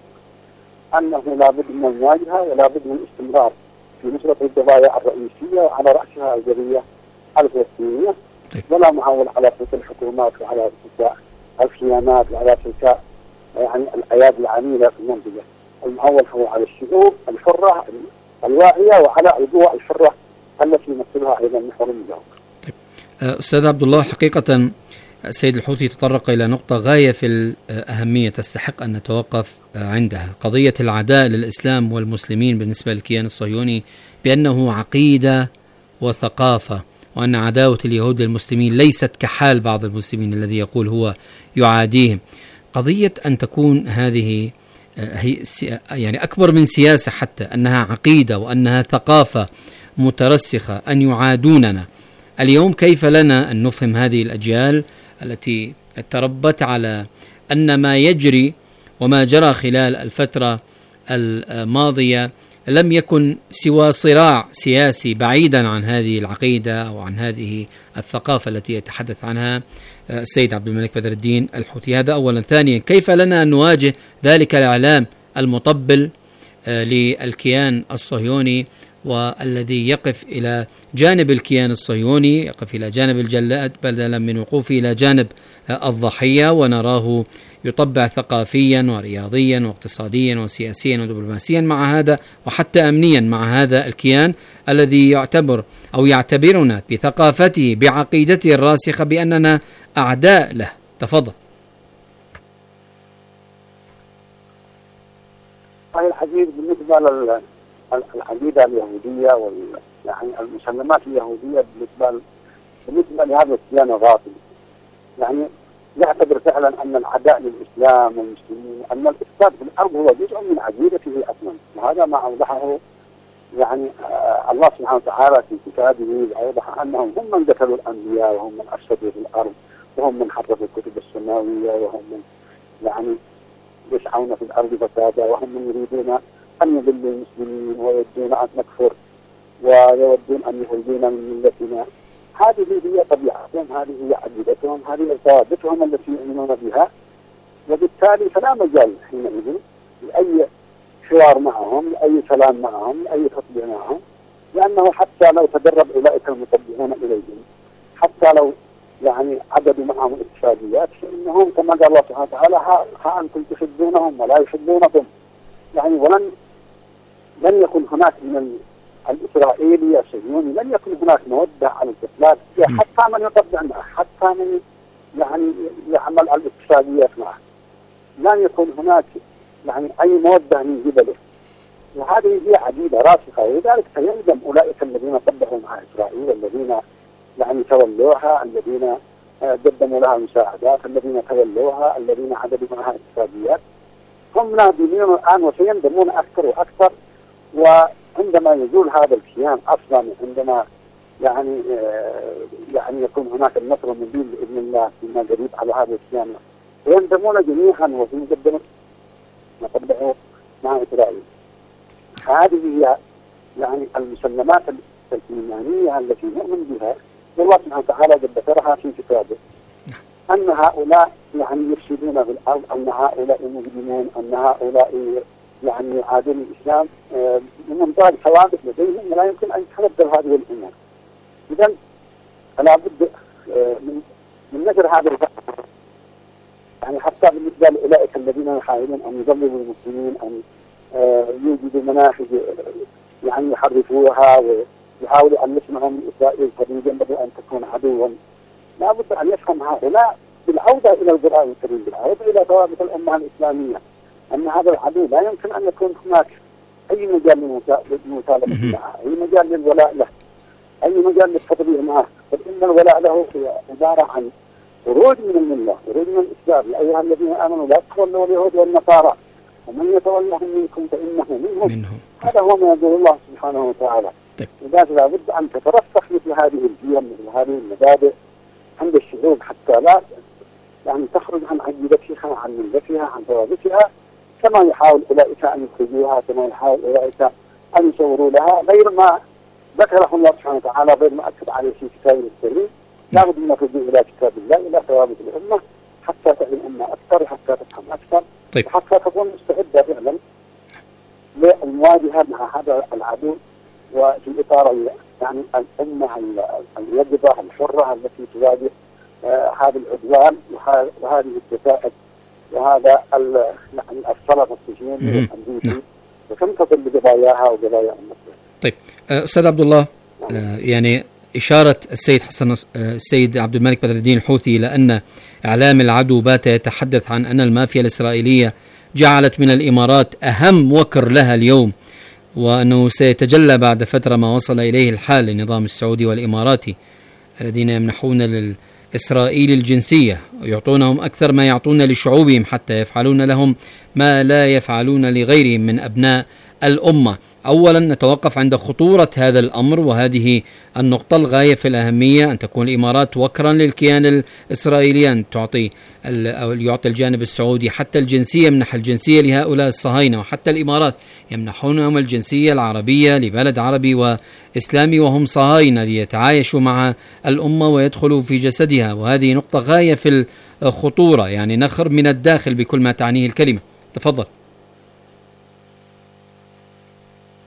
أنه لا بد من المواجهة ولا بد من الاستمرار في نصرة القضايا الرئيسية وعلى رأسها القضية الفلسطينية، ولا معول على تلك الحكومات وعلى تلك الخيانات وعلى تلك يعني الأيادي العميلة في المنطقة. المعول هو على الشعوب الحرة الواعية وعلى القوى الحرة التي يمثلها أيضا محور المقاومة. أستاذ عبد الله، حقيقة السيد الحوثي تطرق إلى نقطة غاية في الأهمية تستحق أن نتوقف عندها، قضية العداء للإسلام والمسلمين بالنسبة للكيان الصهيوني بأنه عقيدة وثقافة، وأن عداوة اليهود للمسلمين ليست كحال بعض المسلمين الذي يقول هو يعاديهم. قضية أن تكون هذه هي يعني أكبر من سياسة، حتى أنها عقيدة وأنها ثقافة مترسخة، أن يعادوننا اليوم. كيف لنا أن نفهم هذه الأجيال التي تربت على أن ما يجري وما جرى خلال الفترة الماضية لم يكن سوى صراع سياسي بعيدا عن هذه العقيدة أو عن هذه الثقافة التي يتحدث عنها السيد عبد الملك بدر الدين الحوثي؟ هذا أولا. ثانيا، كيف لنا أن نواجه ذلك الإعلام المطبل للكيان الصهيوني والذي يقف إلى جانب الكيان الصهيوني، يقف إلى جانب الجلاد بدلا من وقوفه إلى جانب الضحية، ونراه يطبع ثقافيا ورياضيا واقتصاديا وسياسيا ودبلوماسيا مع هذا، وحتى أمنيا مع هذا الكيان الذي يعتبر أو يعتبرنا بثقافته بعقيدته الراسخة بأننا أعداء له. تفضل. الحديث بالنسبة للعقيدة اليهودية يعني المسلمات اليهودية بالنسبة لهذا الكيان الراقي، يعني يعتبر فعلا أن العداء للإسلام والمسلمين، أن الإفساد في الأرض هو جزء من عقيدته أصلا، وهذا ما أوضحه يعني الله سبحانه وتعالى في كتابه، أوضح أنهم هم من قتلوا الأنبياء، وهم من أفسدوا في الأرض، وهم من حرفوا الكتب السماوية، وهم من يعني يسعون في الأرض فسادا، وهم من يريدون أن يضلوا المسلمين ويودون أن نكفر ويودون أن يخرجونا من ملتنا. هذه هي طبيعتهم، هذه هي عقيدتهم، هذه ثوابتهم التي يؤمنون بها، وبالتالي فلا مجال حينئذ لأي حوار معهم، لأي سلام معهم، لأي تطبيع معهم، لأنه حتى لو تدرب أولئك المطبعون إليهم، حتى لو يعني عددوا معهم الاتفاقيات، فإنهم كما قال الله سبحانه وتعالى ها أنتم تحبونهم ولا يحبونكم، يعني لن يكن هناك من الإسرائيلي الصهيوني لن يكن هناك مودة على الإطلاق، حتى من يطبع معه، حتى من يعني يعمل الاتفاقيات معه، لن يكن هناك يعني أي مودة من قبله. وهذه هي عقيدة راسخة، ولذلك سيلزم أولئك الذين طبعوا مع إسرائيل، الذين يعني تولوها، الذين قدموا لها مساعدات، الذين تولوها، الذين عددوا معها اتفاقيات، هم نادمون الآن وسيندمون أكثر وأكثر. وعندما يزول هذا الكيان أصلا، عندما يعني يكون هناك النصر المبين بإذن الله فيما قريب على هذا الكيان، سيندمون جميعا وسيقدمون ما طبعوا مع إسرائيل. هذه هي يعني المسلمات الإيمانية التي نؤمن بها، والله سبحانه وتعالى قد ذكرها في كتابه، أن هؤلاء يعني يفسدون في الأرض، أن هؤلاء مجرمون، أن هؤلاء يعني يعادون الإسلام من منطقة الثوابت لديهم، ولا يمكن أن يتحدث هذه الأمور. إذن فلا بد من نشر هذا الفعل، يعني حتى بالنسبة لأولئك الذين يحاولون أن يضللوا المسلمين، أن يوجدوا مناهج يعني يحرفوها ويحاولوا أن يسمعوا من إسرائيل فليجنبوا أن تكون عدوا. لا بد أن يفهم هؤلاء بالعودة إلى القرآن الكريم، بالعودة إلى ثوابت الأمة الإسلامية، أن هذا العدو لا يمكن أن يكون هناك أي مجال للمسالمة معه، أي مجال للولاء له، أي مجال للتطبيع معه، بل إن الولاء له هو عبارة عن خروج من الملة، خروج من الإسلام. يا أيها الذين آمنوا لا تتولوا اليهود والنصارى ومن يتولهم منكم فإنه منهم. هذا هو ما يقول الله سبحانه وتعالى. لذلك لا بد أن تترسخ مثل هذه القيم، مثل هذه المبادئ عند الشعوب، حتى لا يعني تخرج عن عقيدتها، عن ملتها، عن ثوابتها، كما يحاول أولئك أن يخرجوها، كما يحاول أولئك أن يصوروا لها غير ما ذكره الله سبحانه وتعالى، غير ما أكد عليه في كتابه الكريم. لا بد من الرجوع إلى كتاب الله، إلى ثوابت الأمة، حتى تعلم الأمة أكثر، حتى تفهم أكثر، حتى تكون مستعدة فعلا للمواجهة مع هذا العدو، وفي إطار يعني الأمة اليقظة الحرة التي تواجه هذا العدوان وهذه الكتائب وهذا يعني السلط الصهيوني والأمريكي، وتنتصر بقضاياها وقضايا المسلمين. طيب أستاذ عبد الله، يعني إشارة السيد عبد الملك بدر الدين الحوثي إلى أن إعلام العدو بات يتحدث عن أن المافيا الإسرائيلية جعلت من الإمارات أهم وكر لها اليوم، وأنه سيتجلى بعد فترة ما وصل إليه الحال للنظام السعودي والإماراتي الذين يمنحون للإسرائيل الجنسية ويعطونهم أكثر ما يعطون لشعوبهم، حتى يفعلون لهم ما لا يفعلون لغيرهم من أبناء الأمة. أولا نتوقف عند خطورة هذا الأمر، وهذه النقطة الغاية في الأهمية، أن تكون الإمارات وكرا للكيان الإسرائيلي، أن يعطي الجانب السعودي حتى الجنسية، يمنح الجنسية لهؤلاء الصهاينة، وحتى الإمارات يمنحونهم الجنسية العربية لبلد عربي وإسلامي وهم صهاينة، ليتعايشوا مع الأمة ويدخلوا في جسدها. وهذه نقطة غاية في الخطورة، يعني نخر من الداخل بكل ما تعنيه الكلمة. تفضل.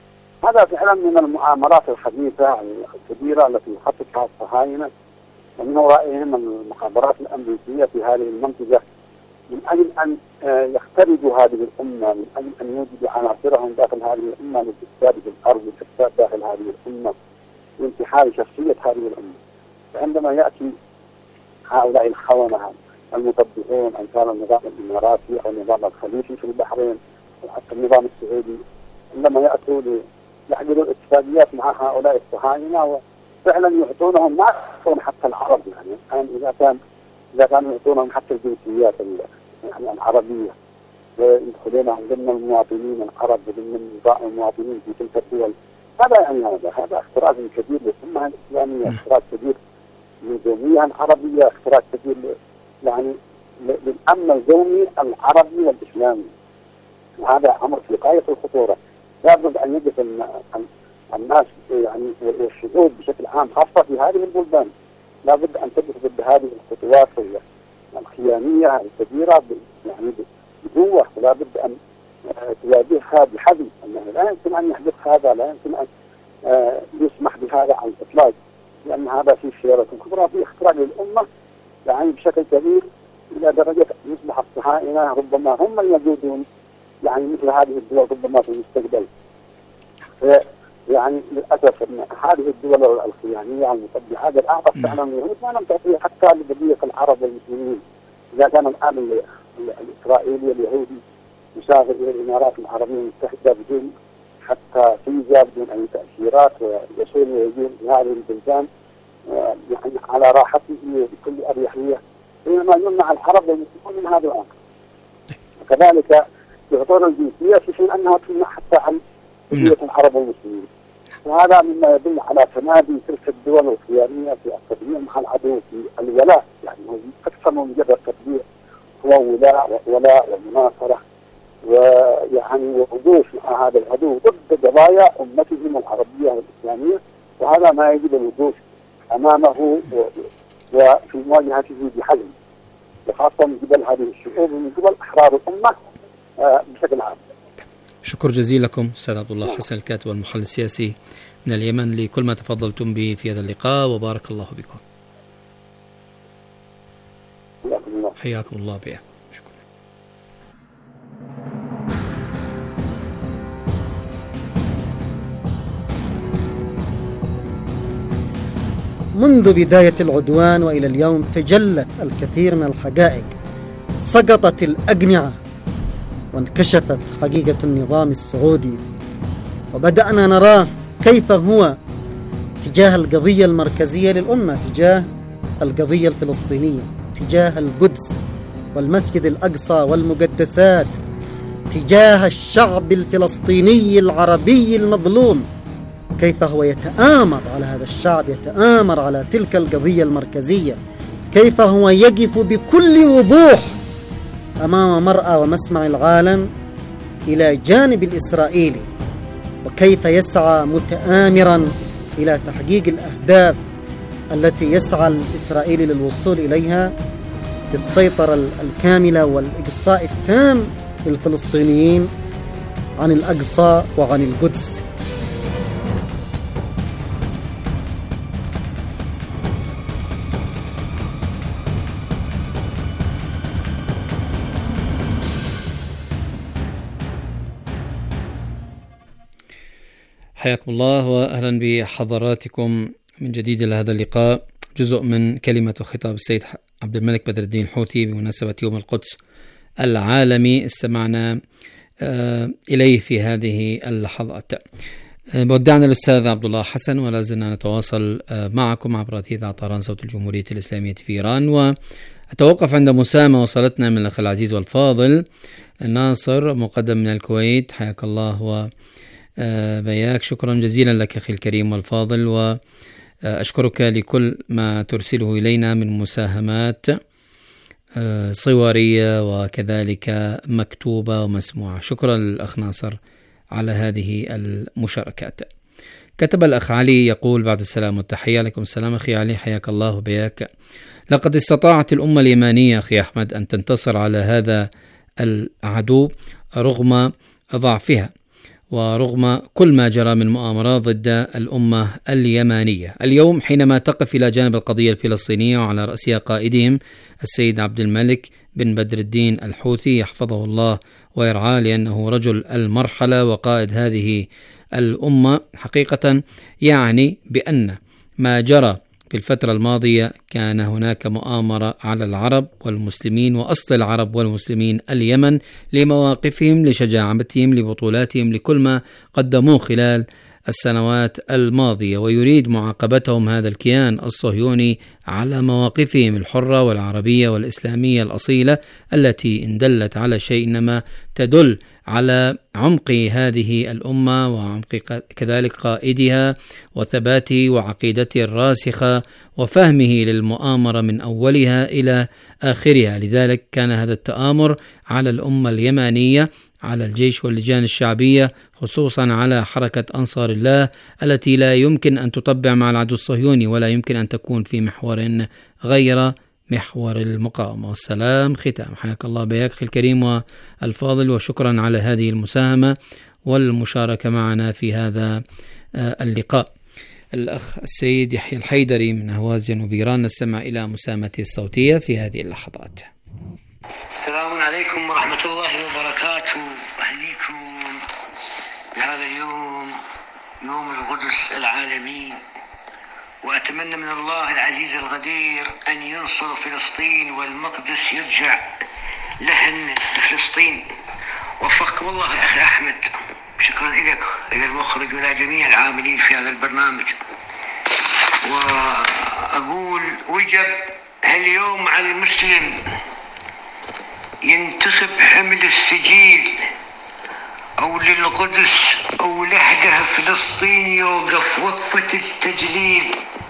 هذا فعلا من المؤامرات الخبيثة الكبيرة التي يخططها الصهاينة ومن ورائهم المخابرات الأمريكية في هذه المنطقة من أجل أن يختربوا هذه الأمة، من أجل أن يوجدوا عناصرهم داخل هذه الأمة للإفساد في الأرض والإفساد داخل هذه الأمة وانتحال شخصية هذه الأمة. فعندما يأتي هؤلاء الخونة المطبقون أن كان النظام الإماراتي أو النظام الخليفي في البحرين أو حتى النظام السعودي، عندما يأتوا يحضروا الاتفاقيات مع هؤلاء الصهاينة وفعلا يعطونهم ما يعطون حتى العرب، يعني الآن إذا كانوا يعطونهم حتى الجنسيات يعني العربية ويدخلونهم ضمن المواطنين العرب وضمن المواطنين في تلك الدول، هذا يعني هذا اختراق كبير للأمة الإسلامية، اختراق كبير للقومية العربية، اختراق كبير يعني للأمن القومي العربي والإسلامي، وهذا أمر في غاية الخطورة. لابد أن يجب الناس يعني والشعوب بشكل عام خاصة في هذه البلدان لابد أن تقف ضد هذه الخطوات الخيانية الكبيرة يعني بقوة، ولابد أن تواجهها بحذر، أنه لا يمكن أن يحدث هذا، لا يمكن أن يسمح بهذا على الإطلاق، لأن هذا في خيارة كبرى في اختراق للأمة يعني بشكل كبير إلى درجة يصبح الصهاينة ربما هم من يجودون يعني مثل هذه الدول ربما في المستقبل. يعني للأسف أن هذه الدول الخيانية المطبعة هذا الأعظم فعلا اليهود ما لم تعطيه حتى لبقية العرب والمسلمين. إذا كان الآن الإسرائيلي اليهودي يسافر إلى الإمارات العربية المتحدة بدون حتى فيزا بدون أي تأشيرات ويصل ويجي لهذه البلدان يعني على راحته بكل أريحية، بينما يمنع العرب والمسلمين من هذا الأمر. وكذلك يعطون الجنسية في حين أنها تمنع حتى عن بقية العرب والمسلمين، وهذا مما يدل على تمادي تلك الدول الخيانية في التطبيع مع العدو في الولاء، يعني هو أكثر من مجرد تطبيع، هو ولاء ومناصرة ويعني ووقوف مع هذا العدو ضد قضايا أمتهم العربية والإسلامية، وهذا ما يجب الوقوف أمامه وفي مواجهته بحزم، وخاصة من قبل هذه الشعوب ومن قبل أحرار الأمة بشكل عام. شكر جزيل لكم أستاذ عبد الله حسن الكاتب والمحلل السياسي من اليمن لكل ما تفضلتم به في هذا اللقاء، وبارك الله بكم. حياكم الله بها. شكرا. منذ بداية العدوان وإلى اليوم تجلت الكثير من الحقائق، سقطت الأقنعة وانكشفت حقيقة النظام السعودي، وبدأنا نراه كيف هو تجاه القضية المركزية للأمة، تجاه القضية الفلسطينية، تجاه القدس والمسجد الأقصى والمقدسات، تجاه الشعب الفلسطيني العربي المظلوم، كيف هو يتآمر على هذا الشعب، يتآمر على تلك القضية المركزية، كيف هو يقف بكل وضوح أمام مرأى ومسمع العالم إلى جانب الإسرائيلي، وكيف يسعى متآمرا إلى تحقيق الأهداف التي يسعى الإسرائيلي للوصول إليها بالسيطرة الكاملة والإقصاء التام للفلسطينيين عن الأقصى وعن القدس. حياكم الله وأهلا بحضراتكم من جديد إلى هذا اللقاء، جزء من كلمة وخطاب السيد عبد الملك بدر الدين الحوثي بمناسبة يوم القدس العالمي استمعنا إليه في هذه اللحظات. بودعنا الأستاذ عبد الله حسن، ولا زلنا نتواصل معكم عبر إذاعة طهران صوت الجمهورية الإسلامية في إيران، وأتوقف عند مسامة وصلتنا من الأخ العزيز والفاضل ناصر مقدم من الكويت. حياك الله وبياك، شكرا جزيلا لك أخي الكريم والفاضل، وأشكرك لكل ما ترسله إلينا من مساهمات صورية وكذلك مكتوبة ومسموعة. شكرا للأخ ناصر على هذه المشاركات. كتب الأخ علي يقول بعد السلام والتحية. عليكم السلام أخي علي، حياك الله وبياك. لقد استطاعت الأمة اليمانية أخي أحمد أن تنتصر على هذا العدو رغم ضعفها، ورغم كل ما جرى من مؤامرات ضد الأمة اليمانية. اليوم حينما تقف إلى جانب القضية الفلسطينية وعلى رأسها قائدهم السيد عبد الملك بن بدر الدين الحوثي يحفظه الله ويرعاه، لأنه رجل المرحلة وقائد هذه الأمة، حقيقة يعني بأن ما جرى في الفترة الماضية كان هناك مؤامرة على العرب والمسلمين وأصل العرب والمسلمين اليمن لمواقفهم، لشجاعتهم، لبطولاتهم، لكل ما قدموه خلال السنوات الماضية، ويريد معاقبتهم هذا الكيان الصهيوني على مواقفهم الحرة والعربية والإسلامية الأصيلة، التي إن دلت على شيء إنما تدل على عمق هذه الأمة وعمق كذلك قائدها وثباته وعقيدته الراسخة وفهمه للمؤامرة من أولها إلى آخرها. لذلك كان هذا التآمر على الأمة اليمانية، على الجيش واللجان الشعبية، خصوصا على حركة أنصار الله التي لا يمكن أن تطبع مع العدو الصهيوني ولا يمكن أن تكون في محور غير محور المقاومة. والسلام ختام. حياك الله بياك أخي الكريم والفاضل، وشكرا على هذه المساهمة والمشاركة معنا في هذا اللقاء. الأخ السيد يحيى الحيدري من أهواز جنوب إيران، نستمع إلى مساهمته الصوتية في هذه اللحظات. السلام عليكم ورحمة الله وبركاته. أهنيكم بهذا اليوم، يوم القدس العالمي، وأتمنى من الله العزيز القدير أن ينصر فلسطين والمقدس يرجع لهن فلسطين. وفقكم الله يا أخي أحمد، شكرا لك إلى المخرج وإلى جميع العاملين في هذا البرنامج. وأقول وجب هاليوم على المسلم ينتخب حمل السجيل أو للقدس أو لحده فلسطين يوقف وقفة التجليل،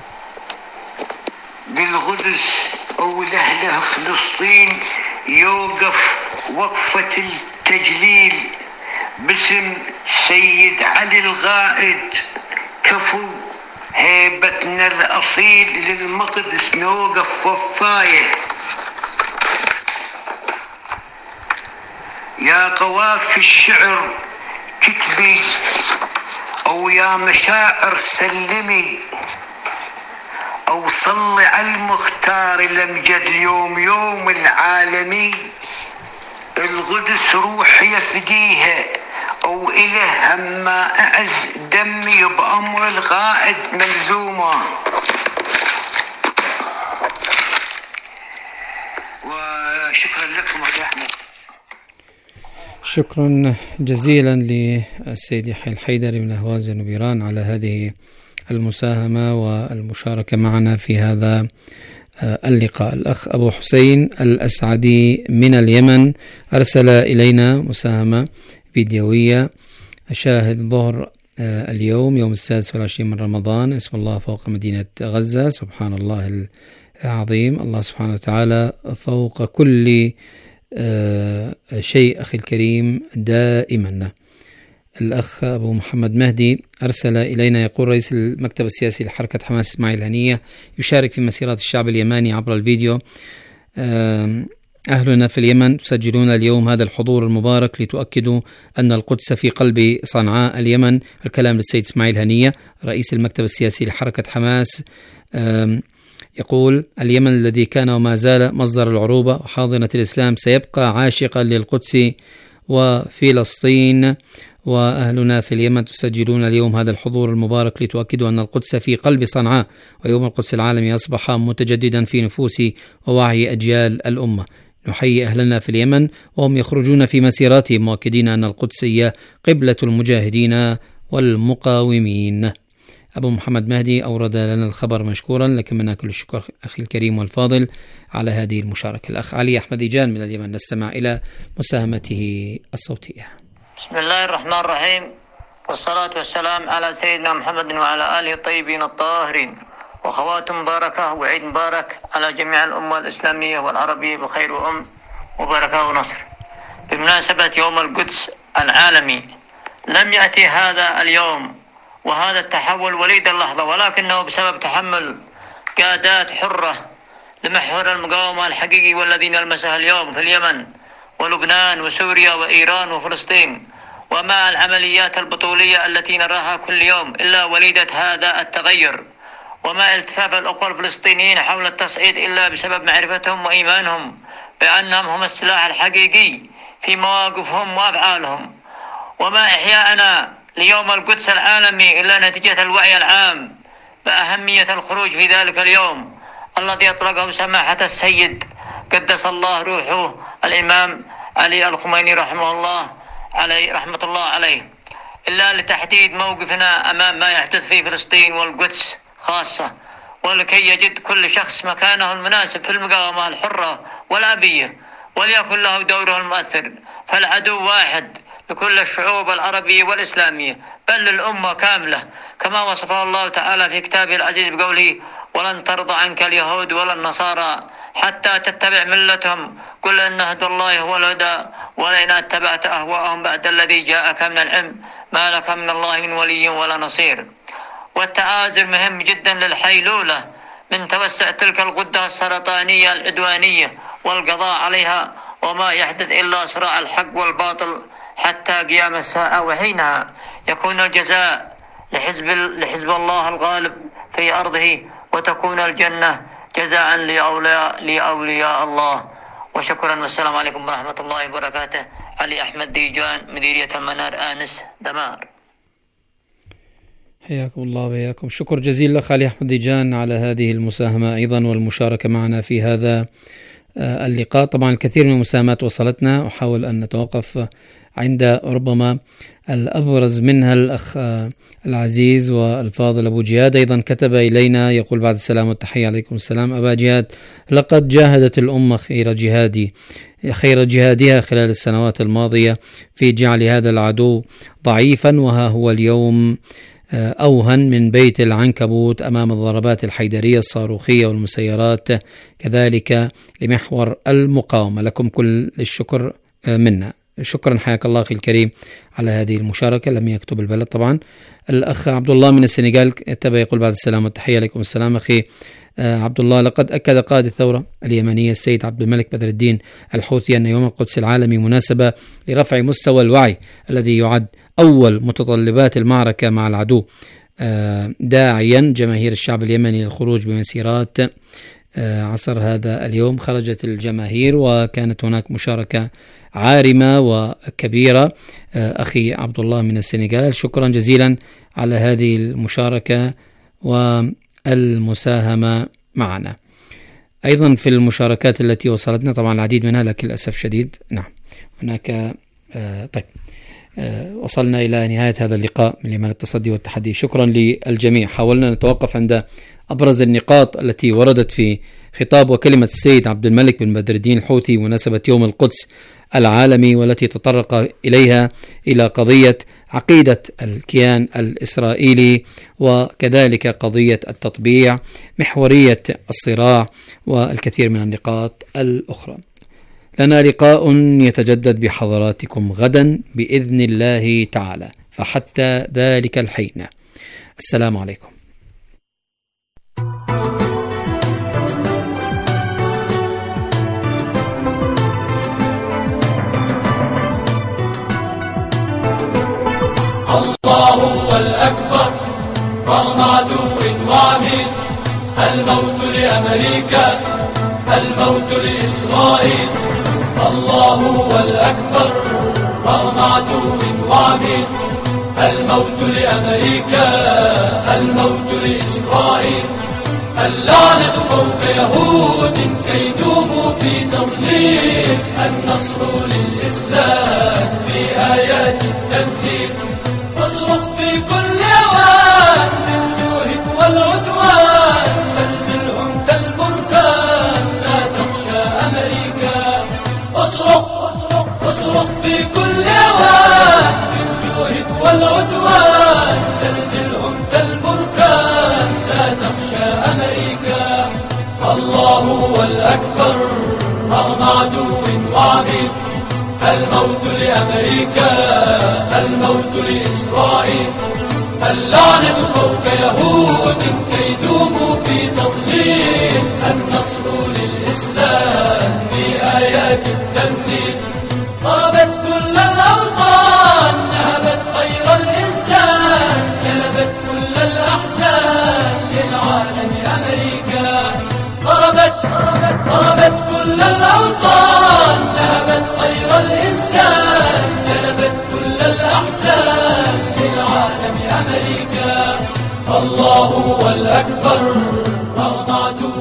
للقدس أو لحده فلسطين يوقف وقفة التجليل باسم سيد علي الغائد. كفو هيبتنا الأصيل للمقدس نوقف وفايه. يا قوافي الشعر كتبي أو يا مشاعر سلمي، أو صلي على المختار الأمجد اليوم يوم العالمي. القدس روحي يفديها أو إله ما أعز دمي بأمر القائد ملزومة. وشكرا لكم أخي أحمد. شكرا جزيلا للسيد يحيى الحيدري من أهواز جنوب إيران على هذه المساهمة والمشاركة معنا في هذا اللقاء. الأخ أبو حسين الأسعدي من اليمن أرسل إلينا مساهمة فيديوية: شاهد ظهر اليوم يوم 26 من رمضان، اسم الله فوق مدينة غزة. سبحان الله العظيم، الله سبحانه وتعالى فوق كل شيء أخي الكريم دائما. الأخ أبو محمد مهدي أرسل إلينا يقول: رئيس المكتب السياسي لحركة حماس إسماعيل هنية يشارك في مسيرات الشعب اليماني عبر الفيديو. أهلنا في اليمن تسجلون اليوم هذا الحضور المبارك لتؤكدوا أن القدس في قلب صنعاء اليمن. الكلام للسيد إسماعيل هنية رئيس المكتب السياسي لحركة حماس. يقول: اليمن الذي كان وما زال مصدر العروبة وحاضنة الإسلام سيبقى عاشقا للقدس وفلسطين، وأهلنا في اليمن تسجلون اليوم هذا الحضور المبارك لتؤكدوا أن القدس في قلب صنعاء، ويوم القدس العالمي أصبح متجددا في نفوس ووعي أجيال الأمة. نحيي أهلنا في اليمن وهم يخرجون في مسيراتهم مؤكدين أن القدس هي قبلة المجاهدين والمقاومين. أبو محمد مهدي أورد لنا الخبر مشكورا، لكن منا كل الشكر أخي الكريم والفاضل على هذه المشاركة. الأخ علي أحمد إيجان من اليمن، نستمع إلى مساهمته الصوتية. بسم الله الرحمن الرحيم، والصلاة والسلام على سيدنا محمد وعلى آله الطيبين الطاهرين، وخواتم مباركة وعيد مبارك على جميع الأمة الإسلامية والعربية بخير وأم وبركة ونصر. بمناسبة يوم القدس العالمي، لم يأتي هذا اليوم وهذا التحول وليد اللحظة، ولكنه بسبب تحمل قيادات حرة لمحور المقاومة الحقيقي والذي نلمسه اليوم في اليمن ولبنان وسوريا وإيران وفلسطين وما العمليات البطولية التي نراها كل يوم إلا وليدة هذا التغير، وما التفاف الأخوة الفلسطينيين حول التصعيد إلا بسبب معرفتهم وإيمانهم بأنهم هم السلاح الحقيقي في مواقفهم وأفعالهم، وما إحياءنا ليوم القدس العالمي إلا نتيجة الوعي العام بأهمية الخروج في ذلك اليوم الذي أطلقه سماحة السيد قدس الله روحه الإمام علي الخميني رحمه الله عليه، إلا لتحديد موقفنا أمام ما يحدث في فلسطين والقدس خاصة، ولكي يجد كل شخص مكانه المناسب في المقاومة الحرة والأبية وليكن له دوره المؤثر، فالعدو واحد لكل الشعوب العربية والإسلامية بل للأمة كاملة، كما وصفه الله تعالى في كتابه العزيز بقوله: ولن ترضى عنك اليهود ولا النصارى حتى تتبع ملتهم قل إن هدى الله هو الهدى ولئن اتبعت أهواءهم بعد الذي جاءك من العلم ما لك من الله من ولي ولا نصير. والتآزر مهم جدا للحيلولة من توسع تلك الغدة السرطانية العدوانية والقضاء عليها، وما يحدث إلا صراع الحق والباطل حتى قيام الساعة، وحينها يكون الجزاء لحزب الله الغالب في أرضه، وتكون الجنة جزاء لأولياء الله. وشكرا والسلام عليكم ورحمة الله وبركاته. علي أحمد ديجان، مديرية المنار آنس، دمار. حياكم الله وياكم. شكر جزيل لك علي أحمد ديجان على هذه المساهمة أيضا والمشاركة معنا في هذا اللقاء. طبعا الكثير من المساهمات وصلتنا، أحاول أن نتوقف عند ربما الأبرز منها. الأخ العزيز والفاضل أبو جهاد أيضا كتب إلينا يقول: بعد السلام والتحية. عليكم السلام. أبا جهاد، لقد جاهدت الأمة خير جهادها خلال السنوات الماضية في جعل هذا العدو ضعيفا، وها هو اليوم أوهن من بيت العنكبوت أمام الضربات الحيدرية الصاروخية والمسيرات كذلك لمحور المقاومة. لكم كل الشكر منا. شكرا، حياك الله أخي الكريم على هذه المشاركة. لم يكتب البلد طبعا. الأخ عبد الله من السنغال كتب يقول: بعد السلام والتحية. عليكم السلام أخي عبد الله. لقد أكد قائد الثورة اليمنية السيد عبد الملك بدر الدين الحوثي أن يوم القدس العالمي مناسبة لرفع مستوى الوعي الذي يعد أول متطلبات المعركة مع العدو، داعيا جماهير الشعب اليمني للخروج بمسيرات. عصر هذا اليوم خرجت الجماهير وكانت هناك مشاركة عارمة وكبيرة. أخي عبد الله من السنغال، شكرا جزيلا على هذه المشاركة والمساهمة معنا. أيضا في المشاركات التي وصلتنا طبعا العديد منها لكن للأسف شديد هناك طيب وصلنا إلى نهاية هذا اللقاء من اليمن التصدي والتحدي. شكرا للجميع. حاولنا نتوقف عند أبرز النقاط التي وردت في خطاب وكلمة السيد عبد الملك بن بدر الدين الحوثي مناسبة يوم القدس العالمي، والتي تطرق إليها إلى قضية عقيدة الكيان الإسرائيلي وكذلك قضية التطبيع، محورية الصراع والكثير من النقاط الأخرى. لنا لقاء يتجدد بحضراتكم غدا بإذن الله تعالى، فحتى ذلك الحين السلام عليكم. الله هو الأكبر رغم عدو وعميل، الموت لأمريكا، الموت لإسرائيل. الله هو الأكبر رغم عدو وعميل، الموت لأمريكا، الموت لإسرائيل. اللعنة فوق يهود كيدوم في تضليل، النصر للإسلام بآيات التنزيل. اصرخ في كل أوان بوجوهك والعدوان، زلزلهم كالبركان لا تخشى أمريكا. اصرخ في كل أوان بوجوهك والعدوان، زلزلهم كالبركان لا تخشى أمريكا. الله هو الأكبر رغم عدو وعميل، الموت لأمريكا، الموت لإسرائيل. اللعنة فوق يهود كيدوم في تضليل، النصر للإسلام بآيات التنزيل. ضربت كل